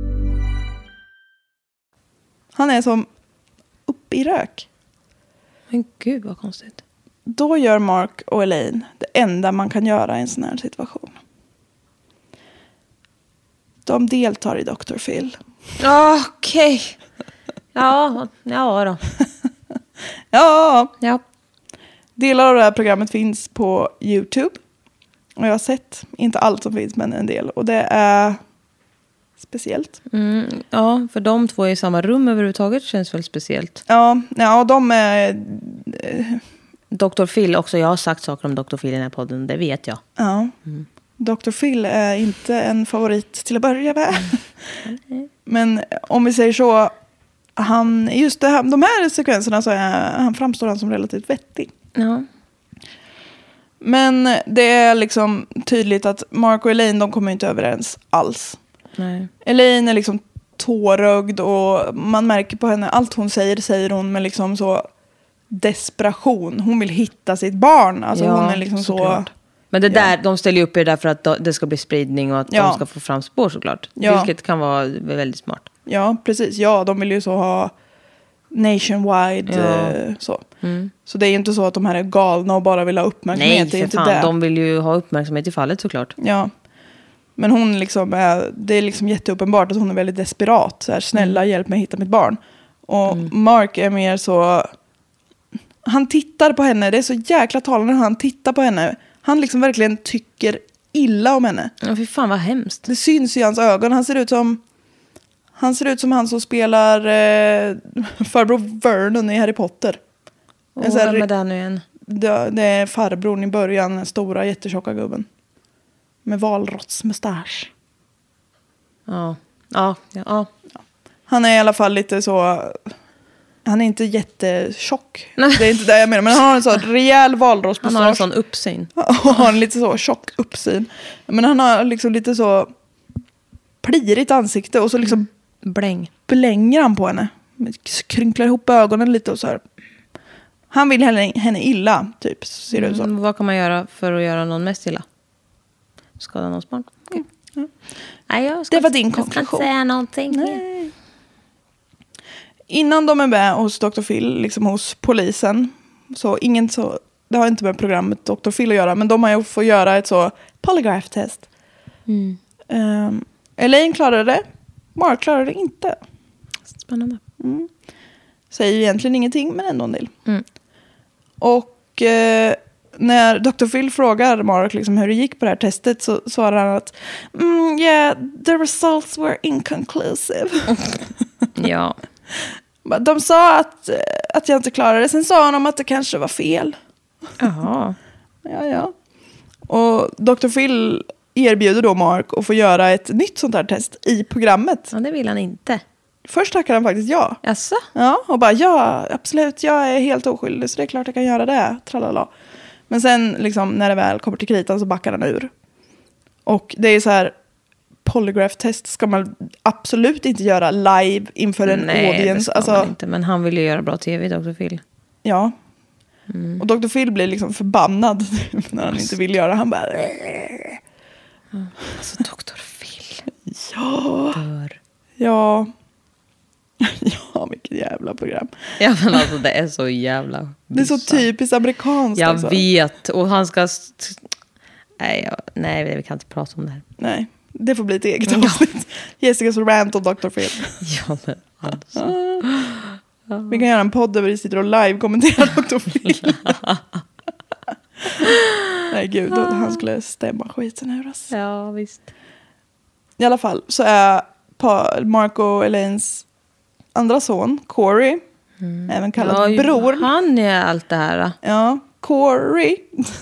Han är som upp i rök. Men gud vad konstigt. Då gör Mark och Elaine det enda man kan göra i en sån här situation. De deltar i Dr. Phil. Okej. Ja då. Ja. Delar av det här programmet finns på YouTube. Och jag har sett, inte allt som finns, men en del. Och det är speciellt. Ja, för de två är i samma rum överhuvudtaget känns väl speciellt. Ja, de är... Dr. Phil också, jag har sagt saker om Dr. Phil i den här podden, det vet jag. Ja, Dr. Phil är inte en favorit till att börja med. Men om vi säger så, just de här sekvenserna så framstår han som relativt vettig. Ja. Men det är liksom tydligt att Mark och Elaine, de kommer inte överens alls. Nej. Elaine är liksom tårögd och man märker på henne, allt hon säger hon med liksom så desperation. Hon vill hitta sitt barn. Alltså hon är liksom så... Men det där, de ställer ju upp det där för att det ska bli spridning och att de ska få fram spår såklart. Ja. Vilket kan vara väldigt smart. Ja, precis. Ja, de vill ju så ha nationwide så. Så det är ju inte så att de här är galna och bara vill ha uppmärksamhet. Nej, det är för inte fan. det. De vill ju ha uppmärksamhet i fallet såklart. Ja. Men hon liksom det är liksom jätteuppenbart att hon är väldigt desperat. Så här, snälla, hjälp mig hitta mitt barn. Och Mark är mer så... Han tittar på henne. Det är så jäkla talande när han tittar på henne. Han liksom verkligen tycker illa om henne. Ja, fy fan vad hemskt. Det syns i hans ögon. Han ser ut som han som spelar farbror Vernon i Harry Potter. Vem är det nu igen? Det är farbrorn i början, den stora jättetjocka gubben. Med valrotsmustasch. Ja. Han är i alla fall lite så... Han är inte jättetjock. Det är inte det jag menar. Men han har en sån rejäl valrotsmustasch. Han har en sån uppsyn. Och har en lite så tjock uppsyn. Men han har liksom lite så plirigt ansikte. Och så liksom blänger han på henne. Krynklar ihop ögonen lite och så här. Han vill henne illa, typ. Ser det ut så. Vad kan man göra för att göra någon mest illa? Skada någons barn? Okay. Ja. Nej, det var din konklusion. Jag ska inte säga någonting. Nej. Innan de är med hos Dr. Phil, liksom hos polisen, så det har inte med programmet Dr. Phil att göra, men de har ju fått göra ett så polygraph-test. Elaine klarade det, Mark klarade det inte. Spännande. Säger egentligen ingenting, men ändå en del. Och när Dr. Phil frågar Mark liksom hur det gick på det här testet, så svarar han att yeah, the results were inconclusive. Ja. De sa att jag inte klarade det. Sen sa de att det kanske var fel. Jaha. Ja. Och Dr. Phil erbjuder då Mark att få göra ett nytt sånt här test i programmet. Ja, det vill han inte. Först tackar han faktiskt ja. Jaså? Ja, och bara ja, absolut. Jag är helt oskyldig så det är klart jag kan göra det. Tralala. Men sen liksom, när det väl kommer till kritan så backar han ur. Och det är så här... Polygraph-test ska man absolut inte göra live inför en audience. Det ska man inte. Men han vill ju göra bra tv, Dr. Phil. Ja. Och Dr. Phil blir liksom förbannad när han inte vill göra. Han bara... Alltså Dr. Phil. Ja. Dör. Ja. Ja, vilket jävla program. Ja, men alltså det är så jävla... Det är så typiskt amerikanskt. Jag alltså. vet. Och han ska... Nej, vi kan inte prata om det här. Nej. Det får bli ett eget avsnitt. Jessicas rant om Dr. Phil. Ja, men alltså. Vi kan göra en podd där vi sitter och live-kommenterar Dr. Phil. Nej, gud. Han skulle stämma skiten ur oss. Ja, visst. I alla fall så är Mark och Elaines andra son, Corey, även kallad bror. Han är allt det här. Ja, Corey.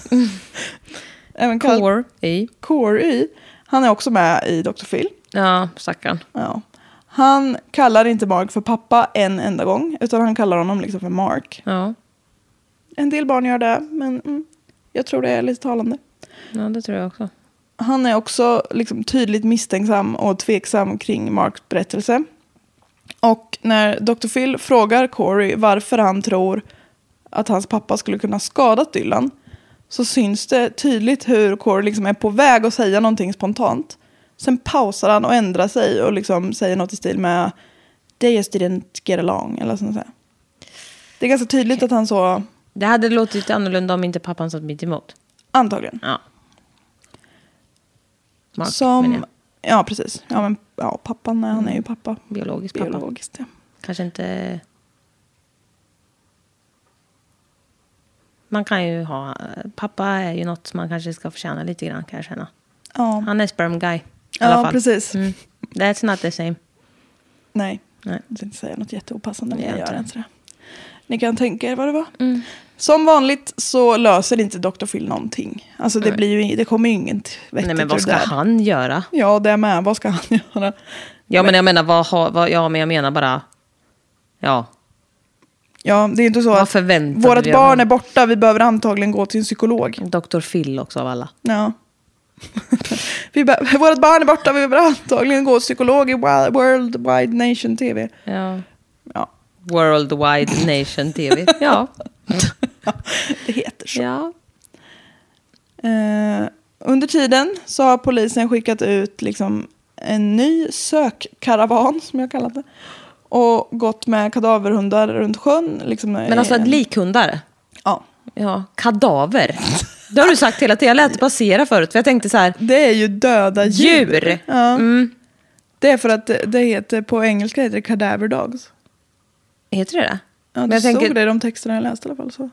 Även kallad Corey. Han är också med i Dr. Phil. Ja, stackarn. Ja. Han kallar inte Mark för pappa en enda gång. Utan han kallar honom liksom för Mark. Ja. En del barn gör det. Men jag tror det är lite talande. Ja, det tror jag också. Han är också liksom tydligt misstänksam och tveksam kring Marks berättelse. Och när Dr. Phil frågar Corey varför han tror att hans pappa skulle kunna skada Dylan, så syns det tydligt hur Corey liksom är på väg att säga någonting spontant. Sen pausar han och ändrar sig och liksom säger något i stil med they just didn't get along eller sånt där. Det är ganska tydligt att han så... Det hade låtit annorlunda om inte pappan satt mitt emot. Antagligen. Ja. Mark, som... Ja, precis. Ja, men pappan, han är ju pappa. Biologiskt pappa. Biologiskt, ja. Kanske inte... Man kan ju ha... Pappa är ju något man kanske ska förtjäna lite grann, kan jag känna. Ja. Han är sperm guy. I alla fall. Precis. That's not the same. Nej. Jag tänkte inte säga något jätteopassande, men jag gör inte det. Ni kan tänka er vad det var. Som vanligt så löser inte Dr. Phil någonting. Alltså det kommer ju inget vettigt. Nej, men vad ska han göra? Ja, det är med. Vad ska han göra? Ja, men jag menar, jag menar bara... Ja. Ja, det är inte så att vårt barn är borta. Vi behöver antagligen gå till en psykolog. Dr. Phil också av alla. Ja. Vårt barn är borta. Vi behöver antagligen gå till psykolog i World Wide Nation TV. Ja. Ja. World Wide Nation TV. Ja. Det heter så. Ja. Under tiden så har polisen skickat ut liksom en ny sökkaravan, som jag kallar det, och gått med kadaverhundar runt sjön. Liksom, men alltså likhundar? Ja. Ja, kadaver. Det har du sagt hela tiden. Jag lät det passera förut. För jag tänkte så här. Det är ju döda djur. Ja. Det är för att det heter, på engelska heter det cadaver dogs. Heter det det? Ja, det stod det i de texterna jag läste i alla fall. Så.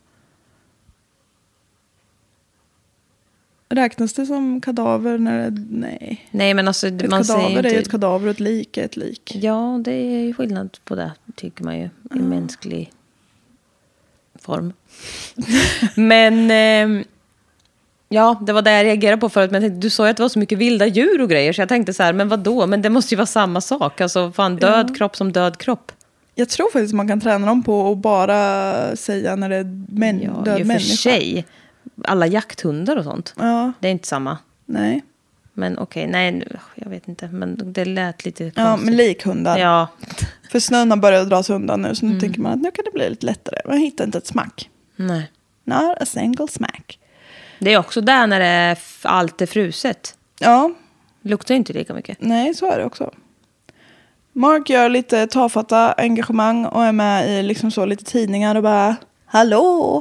Räknas det som kadaver när det... Nej. Nej, men alltså... Ett man kadaver inte... är ju ett kadaver och ett lik är ett lik. Ja, det är ju skillnad på det, tycker man ju. I mänsklig form. Men... ja, det var det jag reagerade på förut. Men jag tänkte, du sa ju att det var så mycket vilda djur och grejer. Så jag tänkte så här, men vadå? Men det måste ju vara samma sak. Alltså, fan, död kropp som död kropp. Jag tror faktiskt man kan träna dem på att bara säga när det är död människa. För sig. Alla jakthundar och sånt. Ja. Det är inte samma. Nej. Men okej, nej, jag vet inte. Men det lät lite konstigt. Ja, men likhundar. Ja. För snön har börjat dras undan nu. Så nu tänker man att nu kan det bli lite lättare. Man hittar inte ett smack. Nej. Not a single smack. Det är också där när allt är fruset. Ja. Luktar inte lika mycket. Nej, så är det också. Mark gör lite tafatta engagemang och är med i liksom så lite tidningar och bara hallå.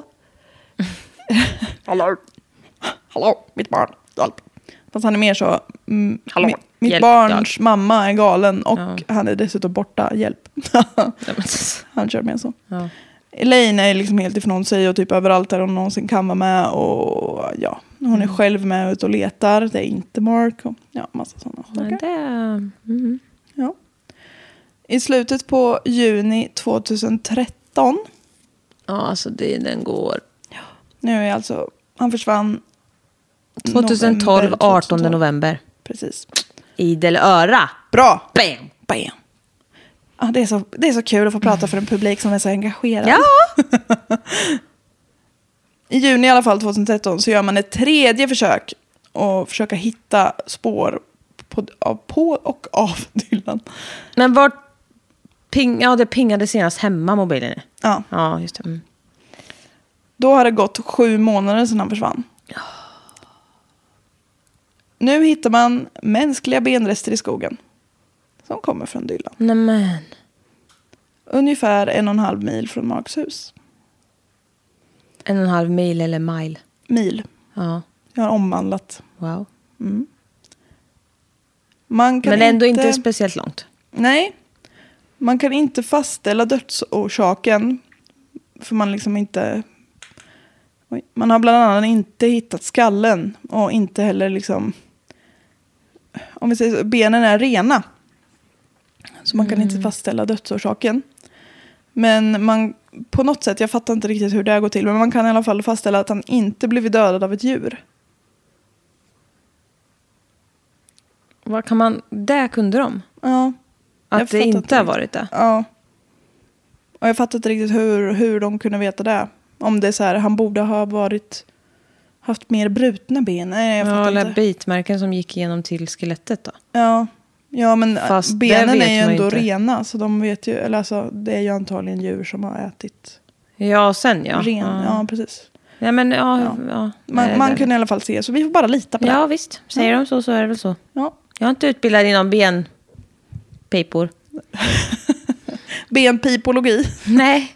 Hallå, mitt barn. Fast han är mer så hallå, mitt hjälp, barns mamma är galen och han är dessutom borta, hjälp. Han kör med så. Ja. Elaine är liksom helt ifrån sig och typ överallt där hon någonsin kan vara med och ja, hon är själv med ut och letar. Det är inte Mark och ja, massa sådana saker. Ja. I slutet på juni 2013. Ja, alltså den går. Ja. Nu är alltså, han försvann 2012, 18 november. Precis. Idel öra. Bra. Bam. Bam. Ja, det är så kul att få prata för en publik som är så engagerad. Ja. I juni i alla fall 2013 så gör man ett tredje försök och försöka hitta spår på och av Dylan. Men vart det pingade senast hemma mobilen. Ja. Ja, just det. Då har det gått 7 månader sedan han försvann. Nu hittar man mänskliga benrester i skogen. Som kommer från Dylan. Nämen. Ungefär 1,5 mil från Marks hus. 1,5 mil eller mile? Mil. Ja. Jag har omvandlat. Wow. Man kan men ändå inte speciellt långt. Nej. Man kan inte fastställa dödsorsaken. För man liksom inte... Man har bland annat inte hittat skallen. Och inte heller liksom... Om vi säger så, benen är rena. Så man kan inte fastställa dödsorsaken. Men man, på något sätt, jag fattar inte riktigt hur det går till. Men man kan i alla fall fastställa att han inte blivit dödad av ett djur. Vad kan man, det kunde de? Ja. Att det inte har varit det? Ja. Och jag fattar inte riktigt hur de kunde veta det. Om det är så här, han borde ha haft mer brutna ben. Nej, jag fattar inte. Eller bitmärken som gick igenom till skelettet då. Ja. Ja, men Fast benen det är ju vet man ändå inte. rena. Så de vet ju, eller alltså, det är ju antagligen djur som har ätit Ja, sen ja. Ja, precis. Ja, men Man kunde i alla fall se, så vi får bara lita på det. Ja, visst. Säger de så är det väl så. Ja. Jag är inte utbildad inom benpipor. Benpipologi. Nej.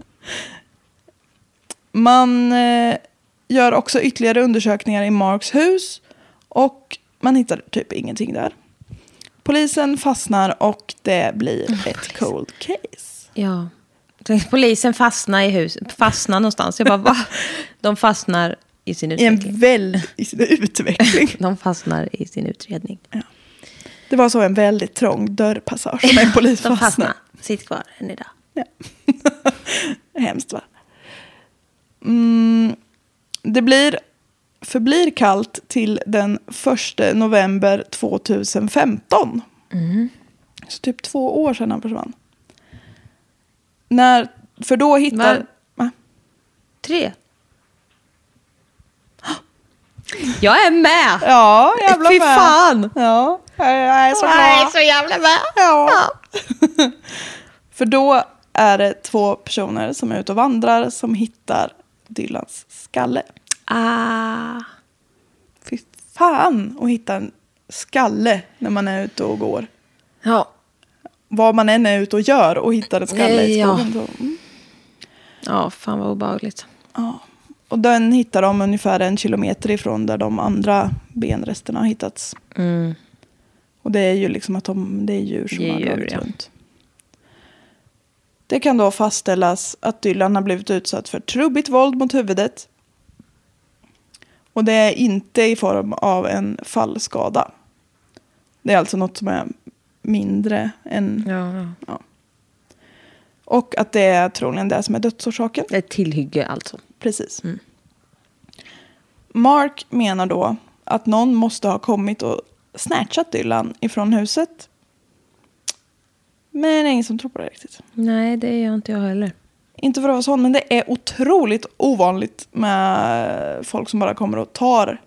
Man gör också ytterligare undersökningar i Marks hus. Och man hittar typ ingenting där. Polisen fastnar och det blir ett cold case. Ja. Polisen fastnar i huset. Fastnar någonstans. Jag bara, va? De fastnar i sin utveckling. I sin utveckling. De fastnar i sin utredning. Ja. Det var så en väldigt trång dörrpassage med en polis De fastnar. Sitt kvar än idag. Ja. Hemskt, va? Det förblir kallt till den 1 november 2015. Så typ 2 år sedan han försvann. För då hittar... Va? 3. Jag är med! Ja, jävla Fy med. fan! Ja, jag är så glad. Jag är så jävla med! Ja. För då är det 2 personer som är ute och vandrar som hittar Dylans skalle. Fy fan att hitta en skalle när man är ute och går. Ja. Vad man än är ute och gör och hittar en skalle i skogen. Så. Ja, fan vad obehagligt. Ja. Och den hittar de ungefär 1 kilometer ifrån där de andra benresterna har hittats. Och det är ju liksom att det är djur som har dragit runt. Det kan då fastställas att Dylan har blivit utsatt för trubbigt våld mot huvudet. Och det är inte i form av en fallskada. Det är alltså något som är mindre än... Ja. Och att det är troligen det som är dödsorsaken. Det är ett tillhygge alltså. Precis. Mark menar då att någon måste ha kommit och snatchat Dylan ifrån huset. Men det är ingen som tror på det riktigt. Nej, det gör inte jag heller. Inte för att vara sån, men det är otroligt ovanligt med folk som bara kommer och tar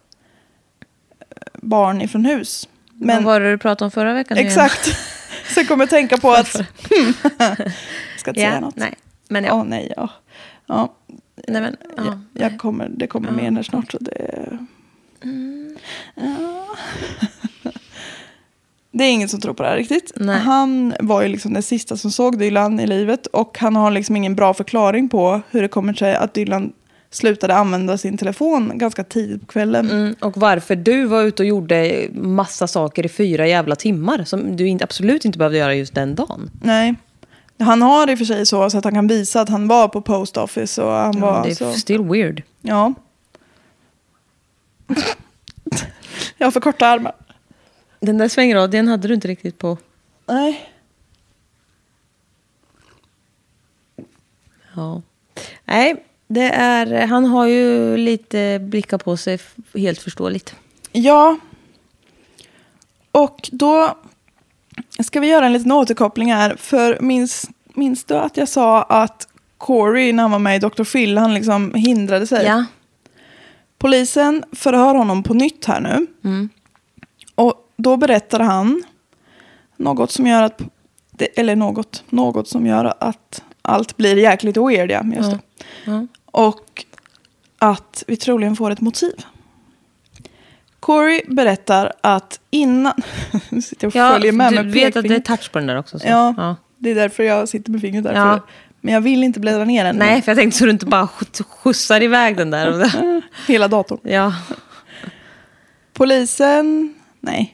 barn ifrån hus. Men vad var det du pratade om förra veckan? Exakt. Så jag kommer tänka på att... ska inte säga något. Nej. Men ja. Nej, ja. Ja. Nej, men, det kommer mer när snart. Så det... Ja. Det är ingen som tror på det här riktigt. Nej. Han var ju liksom den sista som såg Dylan i livet. Och han har liksom ingen bra förklaring på hur det kommer sig att Dylan slutade använda sin telefon ganska tidigt på kvällen. Och varför du var ute och gjorde massa saker i 4 jävla timmar som du absolut inte behövde göra just den dagen. Nej. Han har i och för sig så att han kan visa att han var på post office. Och han var det är så... still weird. Ja. Jag har för korta armar. Den där svängradien hade du inte riktigt på. Nej. Ja. Nej, det är... Han har ju lite blickar på sig, helt förståeligt. Ja. Och då ska vi göra en liten återkoppling här. För minns du att jag sa att Corey, när han var med i Dr. Phil, han liksom hindrade sig? Ja. Polisen förhör honom på nytt här nu. Och då berättar han något som gör att... Något som gör att allt blir jäkligt weird, ja. Just det. Och att vi troligen får ett motiv. Corey berättar att innan... Nu sitter jag och följer med du med vet att det är touch på den där också. Så. Ja, det är därför jag sitter med fingret där. Ja. Men jag vill inte bläddra ner den. Nej, för jag tänkte så du inte bara skjutsar iväg den där. Hela datorn. Ja. Polisen... Nej.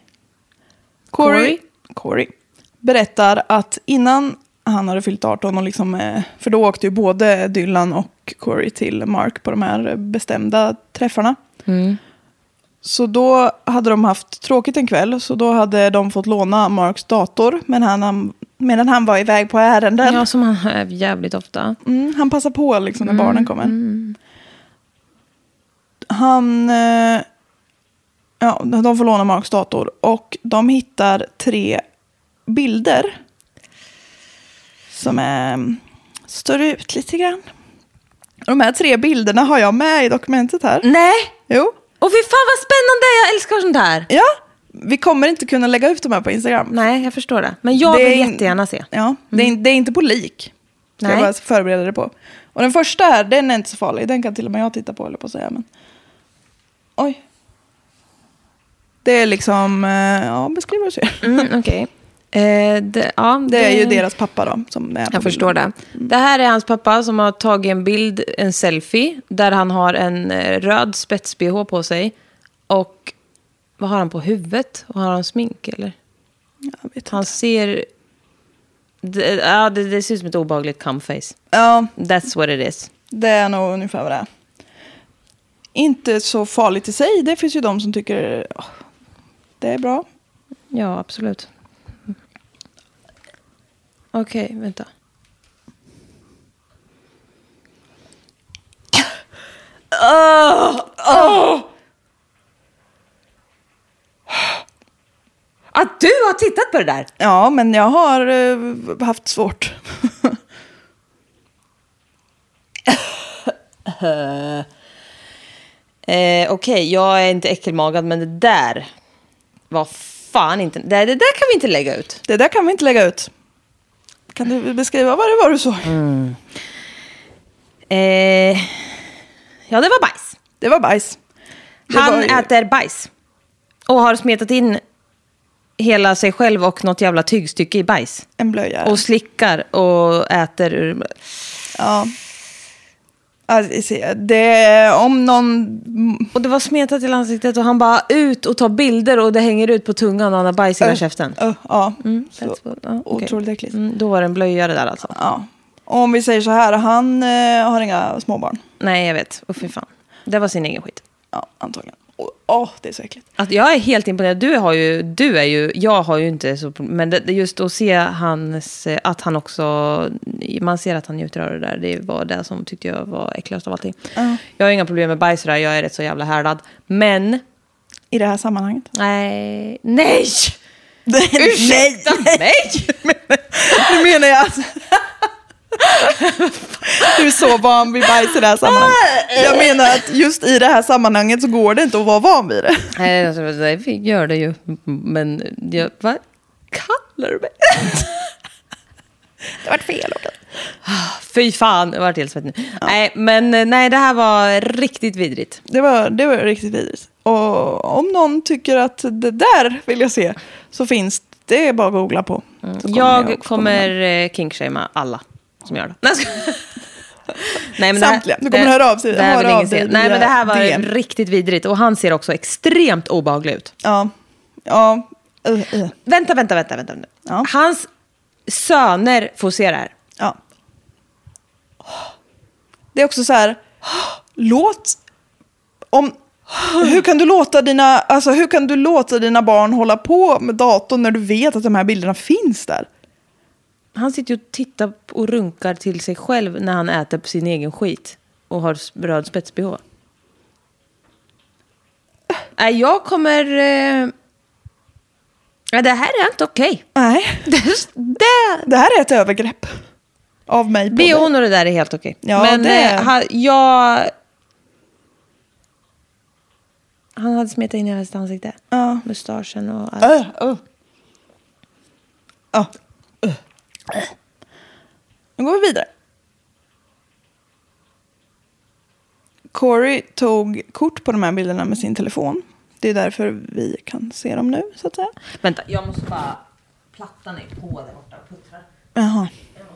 Corey berättar att innan han hade fyllt 18 och liksom, för då åkte ju både Dylan och Corey till Mark på de här bestämda träffarna. Så då hade de haft tråkigt en kväll, så då hade de fått låna Marks dator medan han var iväg på ärenden. Ja, som han är jävligt ofta. Han passar på liksom när barnen kommer. De får låna Marks dator och de hittar 3 bilder som står ut lite grann. Och de här 3 bilderna har jag med i dokumentet här. Nej! Jo. Och fy fan vad spännande, jag älskar sånt här. Ja, vi kommer inte kunna lägga ut de här på Instagram. Nej, jag förstår det. Men jag vill jättegärna se. Ja, det är inte på lik. Ska jag bara förbereda det på. Och den första här, den är inte så farlig. Den kan till och med jag titta på, eller på att säga. Men... Oj. Det är liksom, beskriv vad du ser. Okej. Det är ju deras pappa då. Som är jag förstår det. Det här är hans pappa som har tagit en bild, en selfie. Där han har en röd spets-BH på sig. Och vad har han på huvudet? Och har han smink eller? Jag vet han inte. ser... Det ser ut som ett obehagligt cumface. Ja. That's what it is. Det är nog ungefär vad det är. Inte så farligt i sig. Det finns ju de som tycker det är bra. Ja, absolut. Okej, vänta. Att du har tittat på det där? Ja, men jag har haft svårt. Okej, jag är inte äckelmagad, men det där var fan inte... Det där kan vi inte lägga ut. Det där kan vi inte lägga ut. Kan du beskriva vad det var du såg? Ja, det var bajs. Det var bajs. Han äter bajs. Och har smetat in hela sig själv och något jävla tygstycke i bajs. En blöja. Och slickar och äter ur... Ja. Alltså, det om någon... Och det var smetat till ansiktet och han bara ut och tar bilder och det hänger ut på tungan och han har bajs i hela käften. Ja. Otroligt äckligt. Då var det en blöja det där alltså. Ja. Och om vi säger så här, han har inga småbarn. Nej, jag vet. Och fy fan. Det var sin egen skit. Ja, antagligen. Det är så äckligt. Att jag är helt imponerad. Jag har ju inte så, men det just att se att han också, man ser att han njuter av det där. Det var det som tyckte jag var äckligast av allting. Jag har inga problem med bajs där, jag är rätt så jävla härdad. Men i det här sammanhanget? Nej! Ursäkta mig! Nu menar jag att du är så van vid bajs i det här sammanhanget. Jag menar att just i det här sammanhanget så går det inte att vara van vid det. Nej, det gör det ju. Men vad kallar du mig? Det var fel också. Fy fan, jag har varit helt svett nu. Ja. Nej, det här var riktigt vidrigt. Det var riktigt vidrigt. Och om någon tycker att det där vill jag se, så finns det bara att googla på. Jag kommer kinkshamea alla som gör det. Nej, men samtliga. Du kommer höra av sig. Nej, men det här var riktigt vidrigt. Och han ser också extremt obehaglig ut. Ja. Vänta. Ja. Hans söner får se det här. Ja. Det är också så här, hur kan du låta dina barn hålla på med datorn när du vet att de här bilderna finns där? Han sitter ju och tittar och runkar till sig själv när han äter på sin egen skit och har röd spets-BH. Jag kommer... det här är inte okej. Nej. Det här är ett övergrepp av mig. BH:n och det där är helt okej. Ja, men han hade smetat in i hennes ansikte. Ja. Mustaschen och allt. Nu går vi vidare. Corey tog kort på de här bilderna med sin telefon. Det är därför vi kan se dem nu, så att säga. Vänta, jag måste bara platta ner på där borta och puttra. Jaha.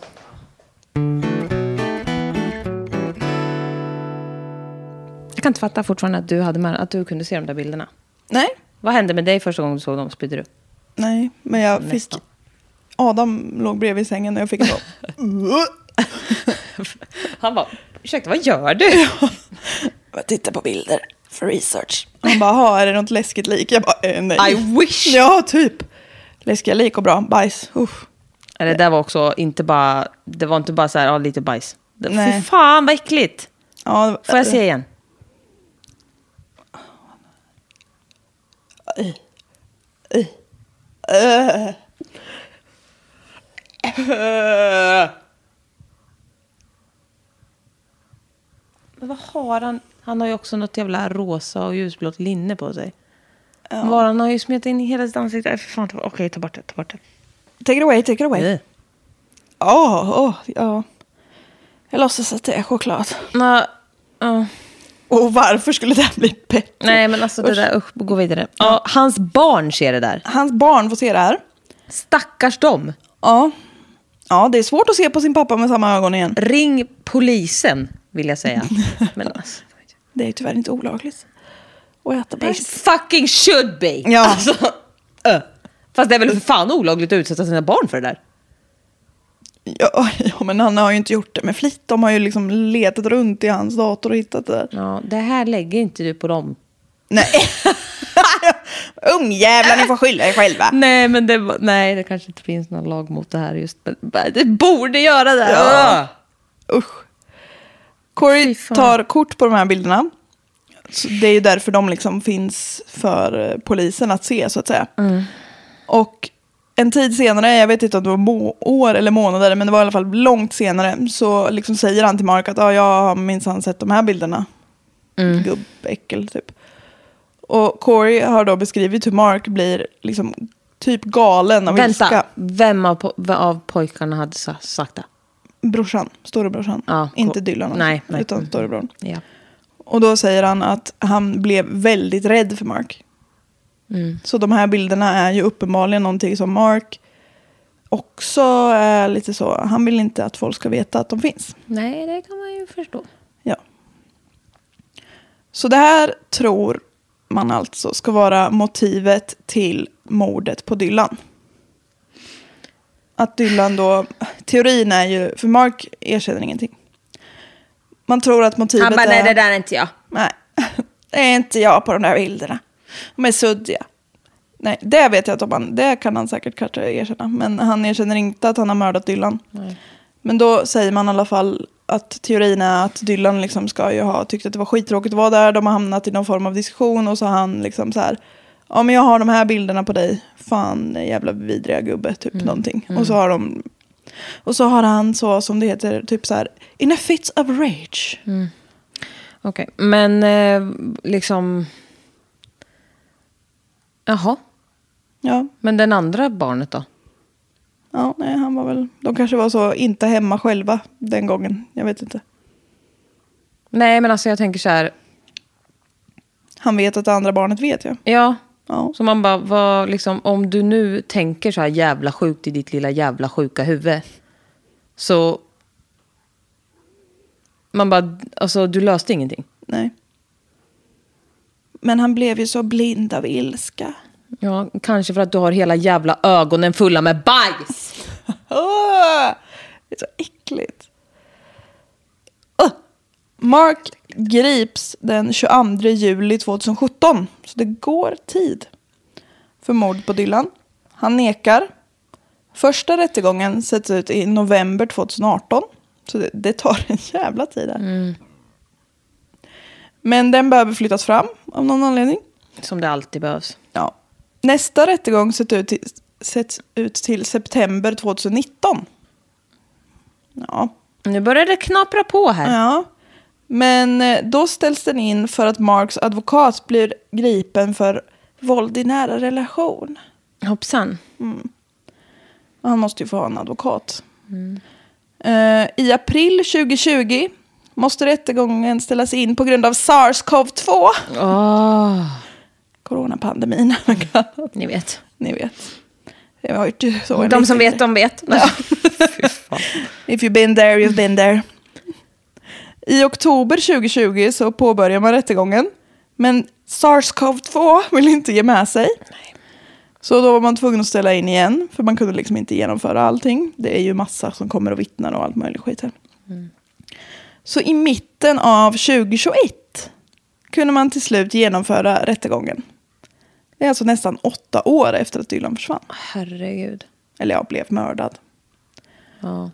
Jag kan inte fatta fortfarande att du kunde se de där bilderna. Nej. Vad hände med dig första gången du såg dem? Spydde du? Nej, men jag fick... Adam låg bredvid sängen och jag fick Han bara, ursäkta, vad gör du? Jag tittar på bilder för research. Han bara, är det något läskigt lik? Jag bara, nej. I wish. Ja, typ. Läskiga lik och bra. Bajs. Det där var också inte bara... Det var inte bara så här, lite bajs. Nej. Fy fan, vad äckligt. Ja, får jag se igen? Men vad har han? Han har ju också något jävla rosa och ljusblått linne på sig. Varan har ju smetat in i hela sitt ansikte. Okej, ta bort det. Take it away. Ja. Jag låtsas att det är choklad. Och varför skulle det bli bättre? Nej, men alltså det där, gå vidare. Ja, hans barn ser det där. Hans barn får se det här. Stackars dem. Ja, det är svårt att se på sin pappa med samma ögon igen. Ring polisen, vill jag säga. Men alltså, det är tyvärr inte olagligt att äta bajs. Fucking should be. Ja. Alltså, fast det är väl för fan olagligt att utsätta sina barn för det där. Ja, men han har ju inte gjort det med flit. De har ju liksom letat runt i hans dator och hittat det där. Ja, det här lägger inte du på dem. Nej. Ungjävlar, ni får skylla er själva. Nej, men det kanske inte finns någon lag mot det här just. Det borde göra det. Ja. Usch. Corey tar kort på de här bilderna. Så det är ju därför de liksom finns för polisen att se, så att säga. Och en tid senare, jag vet inte om det var år eller månader, men det var i alla fall långt senare, så liksom säger han till Mark att jag har minsann sett de här bilderna. Gubbäckel typ. Och Corey har då beskrivit hur Mark blir liksom typ galen av ilska. Vem av pojkarna hade sagt det? Brorsan, storebrorsan. Ja, inte Dylan. Nej. Utan storebror. Ja. Och då säger han att han blev väldigt rädd för Mark. Så de här bilderna är ju uppenbarligen någonting som Mark också är lite så. Han vill inte att folk ska veta att de finns. Nej, det kan man ju förstå. Ja. Så det här tror man alltså ska vara motivet till mordet på Dylan. Att Dylan då, teorin är ju, för Mark erkänner ingenting. Man tror att motivet han bara, nej, det där är inte jag. Nej, det är inte jag på de där bilderna. De är suddiga. Nej, det vet jag att det kan han säkert kanske erkänna. Men han erkänner inte att han har mördat Dylan. Nej. Men då säger man i alla fall att teorin är att Dylan liksom ska ju ha tyckt att det var skittråkigt att vara där. De har hamnat i någon form av diskussion och så har han liksom så här, ja men jag har de här bilderna på dig. Fan, jävla vidriga gubbe, typ någonting. Och så har han så, som det heter, typ så här, in a fit of rage. Okej, men liksom... Jaha. Ja. Men den andra barnet då? Ja, nej, han var väl... De kanske var så inte hemma själva den gången. Jag vet inte. Nej, men alltså jag tänker så här... Han vet att det andra barnet vet, ja. Ja. Ja. Så man bara, liksom, om du nu tänker så här jävla sjukt i ditt lilla jävla sjuka huvud. Så... Man bara, alltså du löste ingenting. Nej. Men han blev ju så blind av ilska. Ja, kanske för att du har hela jävla ögonen fulla med bajs. Det är så äckligt. Mark grips den 22 juli 2017. Så det går tid för mord på Dylan. Han nekar. Första rättegången sätts ut i november 2018. Så det tar en jävla tid där. Men den behöver flyttas fram av någon anledning. Som det alltid behövs. Ja. Nästa rättegång sätts ut till september 2019. Ja. Nu börjar det knapra på här. Ja. Men då ställs den in för att Marks advokat blir gripen för våld i nära relation. Hoppsan. Han måste ju få ha en advokat. I april 2020 måste rättegången ställas in på grund av SARS-CoV-2. Coronapandemin. Ni vet. Det var ju så. De som vet, de vet. Ja. If you've been there, you've been there. I oktober 2020 så påbörjar man rättegången. Men SARS-CoV-2 vill inte ge med sig. Nej. Så då var man tvungen att ställa in igen. För man kunde liksom inte genomföra allting. Det är ju massa som kommer och vittnar och allt möjligt skit här. Så i mitten av 2021 kunde man till slut genomföra rättegången. Det är alltså nästan 8 år efter att Dylan försvann. Herregud. Eller jag blev mördad. Ja.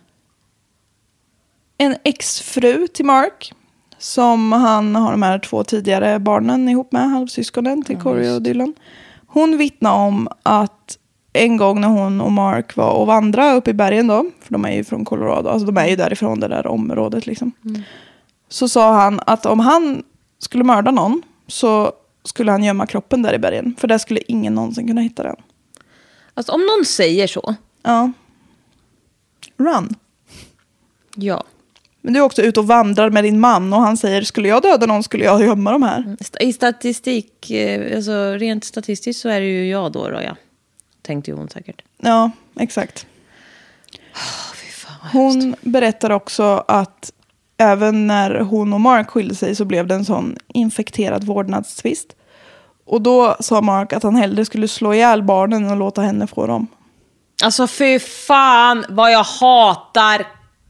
En exfru till Mark, som han har de här 2 tidigare barnen ihop med, halvsyskonen till Corey och Dylan. Hon vittnar om att en gång när hon och Mark var och vandrade upp i bergen då, för de är ju från Colorado, alltså de är ju därifrån det där området liksom. Så sa han att om han skulle mörda någon så skulle han gömma kroppen där i bergen. För där skulle ingen någonsin kunna hitta den. Alltså om någon säger så. Ja. Run. Ja. Men du är också ute och vandrar med din man och han säger, skulle jag döda någon skulle jag gömma de här. I statistik, alltså rent statistiskt så är det ju jag då ja. Tänkte ju hon säkert. Ja, exakt. Fy fan vad hon berättar också att även när hon och Mark skilde sig så blev det en sån infekterad vårdnadstvist. Och då sa Mark att han hellre skulle slå ihjäl barnen och låta henne få dem. Alltså fy fan vad jag hatar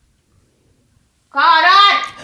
karlar!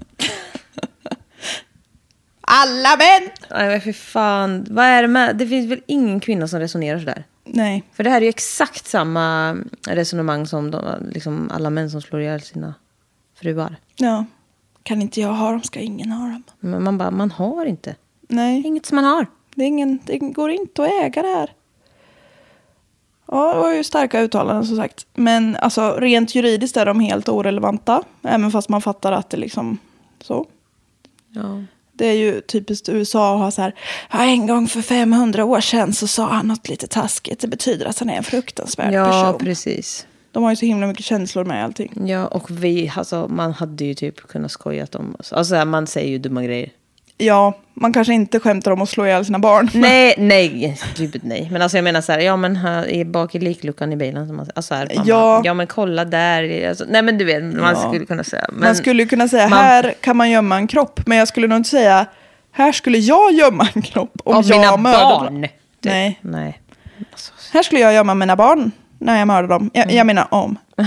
Alla män! Nej men fy fan, vad är det med? Det finns väl ingen kvinna som resonerar så där. Nej. För det här är ju exakt samma resonemang som liksom alla män som slår ihjäl sina fruar. Ja. Kan inte jag ha dem ska ingen ha dem. Men man har inte. Nej. Inget som man har. Det går inte att äga det här. Ja, det var ju starka uttalanden som sagt. Men alltså rent juridiskt är de helt orelevanta. Även fast man fattar att det liksom så. Ja. Det är ju typiskt USA att ha så här. Ja, en gång för 500 år sedan så sa han något lite taskigt. Det betyder att han är en fruktansvärd person. Ja, precis. De har ju så himla mycket känslor med allting. Ja, och man hade ju typ kunnat skoja om. Alltså man säger ju dumma grejer. Ja, man kanske inte skämtar om att slå ihjäl sina barn. Nej, typ nej. Men alltså jag menar så här, ja men här bak i likluckan i bilen som man alltså här, ja men kolla där. Alltså, nej men du vet, man skulle kunna säga. Men, man skulle kunna säga, här kan man gömma en kropp. Men jag skulle nog inte säga, här skulle jag gömma en kropp om av jag mina mördade barn. dem. Nej. Alltså. Här skulle jag gömma mina barn när jag mördar dem. Jag menar om. Ja.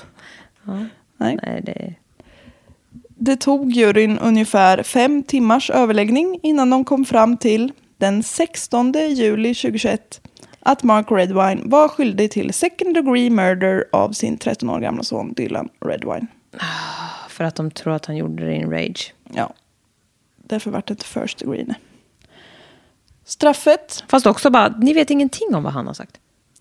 Nej, det tog juryn ungefär 5 timmars överläggning innan de kom fram till den 16 juli 2021 att Mark Redwine var skyldig till second degree murder av sin 13 år gamla son Dylan Redwine. För att de tror att han gjorde det in rage. Ja, därför var det inte first degree. Nej. Straffet. Fast också bara, ni vet ingenting om vad han har sagt.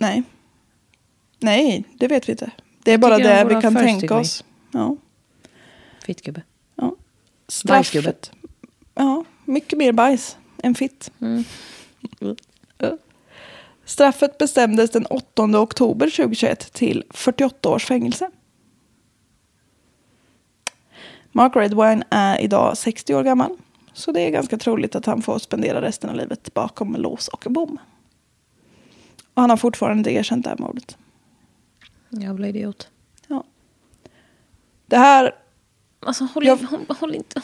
Nej, det vet vi inte. Det är bara det vi kan tänka oss. Ja. Fittgubbe. Ja. Straffet. Ja, mycket mer bajs än fitt. Straffet bestämdes den 8 oktober 2021 till 48 års fängelse. Mark Redwine är idag 60 år gammal. Så det är ganska troligt att han får spendera resten av livet bakom lås och bom. Och han har fortfarande inte erkänt det här mordet. Jävla idiot. Ja. Det här... Alltså håll inte...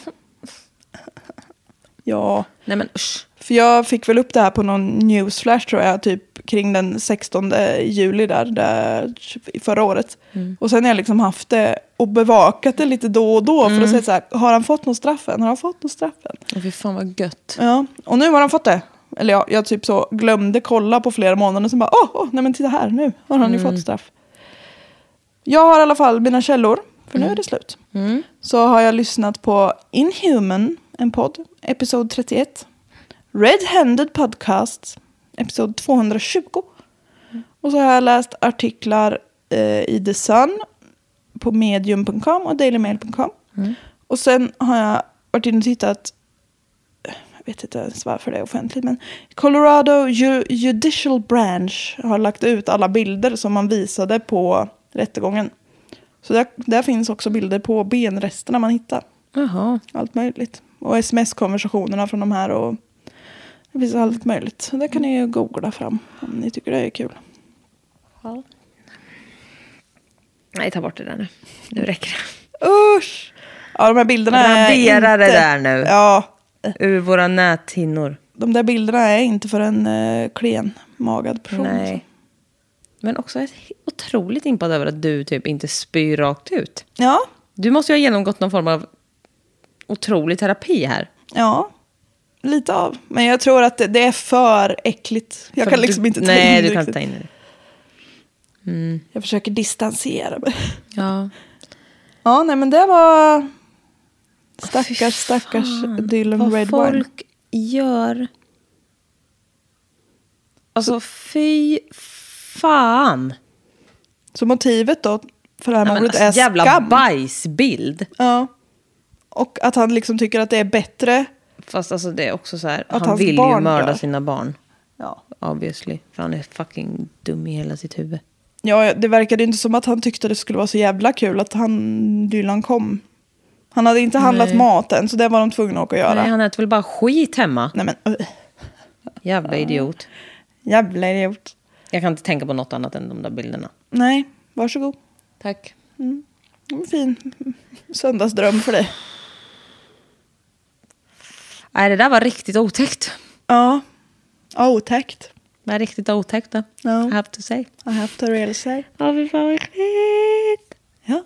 Ja. Nej men usch. För jag fick väl upp det här på någon newsflash tror jag. Typ kring den 16 juli där förra året. Och sen har jag liksom haft det och bevakat det lite då och då. För att säga så här, har han fått något straffen? Har han fått något straffen? Fy fan vad gött. Ja, och nu har han fått det. Eller jag typ så glömde kolla på flera månader. Som bara, nej men titta här, nu har han ju fått straff. Jag har i alla fall mina källor. För nu är det slut. Så har jag lyssnat på Inhuman, en podd, episod 31. Red-Handed Podcast, episod 220. Och så har jag läst artiklar i The Sun på medium.com och dailymail.com. Och sen har jag varit inne och tittat, jag vet inte ens varför det är offentligt, men Colorado Judicial Branch har lagt ut alla bilder som man visade på rättegången. Så där finns också bilder på benresterna man hittar. Jaha. Allt möjligt. Och sms-konversationerna från de här. Och det finns allt möjligt. Så det kan ni ju googla fram om ni tycker det är kul. Ja. Nej, ta bort det där nu. Nu räcker det. Usch! Ja, de här bilderna är inte... Radera det där nu. Ja. Ur våra näthinnor. De där bilderna är inte för en klenmagad person. Nej. Men också otroligt impad över att du typ inte spyr rakt ut. Ja. Du måste ju ha genomgått någon form av otrolig terapi här. Ja, lite av. Men jag tror att det är för äckligt. Jag kan liksom inte ta in det. Nej, du kan inte ta in det. Jag försöker distansera mig. Ja. Ja, nej men det var... Stackars Dylan Redwine. Vad folk gör... Alltså, fy fan. Så motivet då för det här mordet alltså, är skam. Jävla bajsbild. Ja. Och att han liksom tycker att det är bättre Fast alltså det är också så här, Att han hans vill ju barn mörda dör. sina barn. Ja. Obviously. För han är fucking dum i hela sitt huvud. Ja, det verkade inte som att han tyckte det skulle vara så jävla kul att Dylan kom. Han hade inte handlat mat än, så det var de tvungna att göra. Nej, han äter väl bara skit hemma. Nej, men Jävla idiot. jävla idiot. Jag kan inte tänka på något annat än de där bilderna. Nej, varsågod. Tack. Fin söndagsdröm för dig. Nej, det där var riktigt otäckt. Ja, otäckt. Det är riktigt otäckt då. Ja. I have to say. I have to really say. Ja, vi får väl skit. Ja.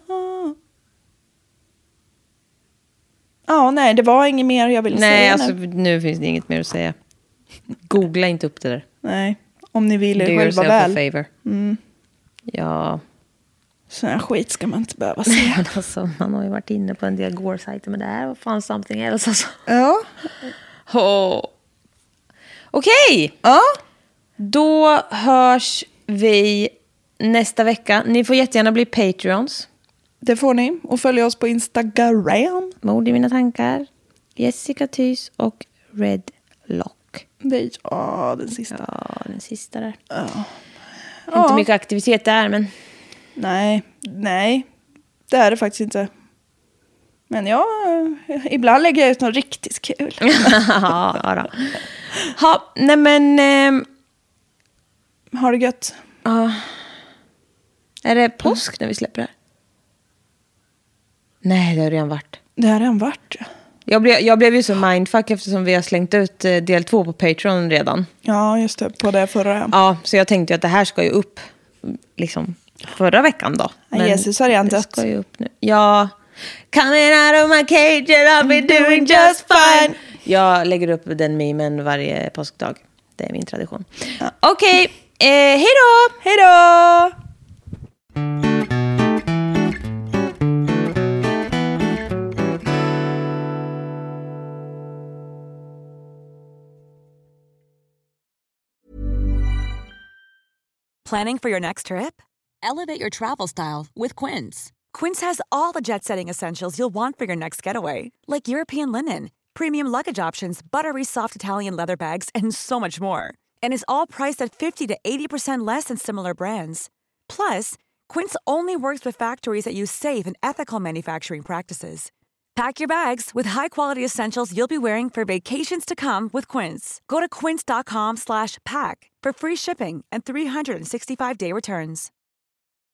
Ja, nej, det var inget mer jag ville säga. Nej, alltså nu finns det inget mer att säga. Googla inte upp det där. Nej, om ni vill Do er själva yourself väl. a favor. Ja. Sån här skit ska man inte behöva se. Men alltså, man har ju varit inne på en del Gore-sajter, men det här var fan something else alltså. Ja. Oh. Okej. Ja. Då hörs vi nästa vecka. Ni får jättegärna bli Patreons. Det får ni. Och följa oss på Instagram. Mord i mina tankar. Jessica Thys och Red Lock. Den sista. Ja, den sista där. Ja. Inte mycket aktivitet där, men... Nej. Det är det faktiskt inte. Men ja, ibland lägger jag ut något riktigt kul. Ja då. Ha, nej men... Har det gött? Är det påsk när vi släpper det här? Nej, det har redan varit. Det har redan varit. Jag blev ju så mindfuck eftersom vi har slängt ut del 2 på Patreon redan. Ja, just det. På det förra. Ja, så jag tänkte ju att det här ska ju upp liksom förra veckan då. Men Jesus har redan det dött. ska ju upp nu. Ja. Coming out of my cage and I'll be doing just fine. Jag lägger upp den memen varje påskdag. Det är min tradition. Ja. Okej, hej då! Hej då! Planning for your next trip? Elevate your travel style with Quince. Quince has all the jet-setting essentials you'll want for your next getaway, like European linen, premium luggage options, buttery soft Italian leather bags, and so much more. And is all priced at 50 to 80% less than similar brands. Plus, Quince only works with factories that use safe and ethical manufacturing practices. Pack your bags with high-quality essentials you'll be wearing for vacations to come with Quince. Go to quince.com/pack for free shipping and 365-day returns.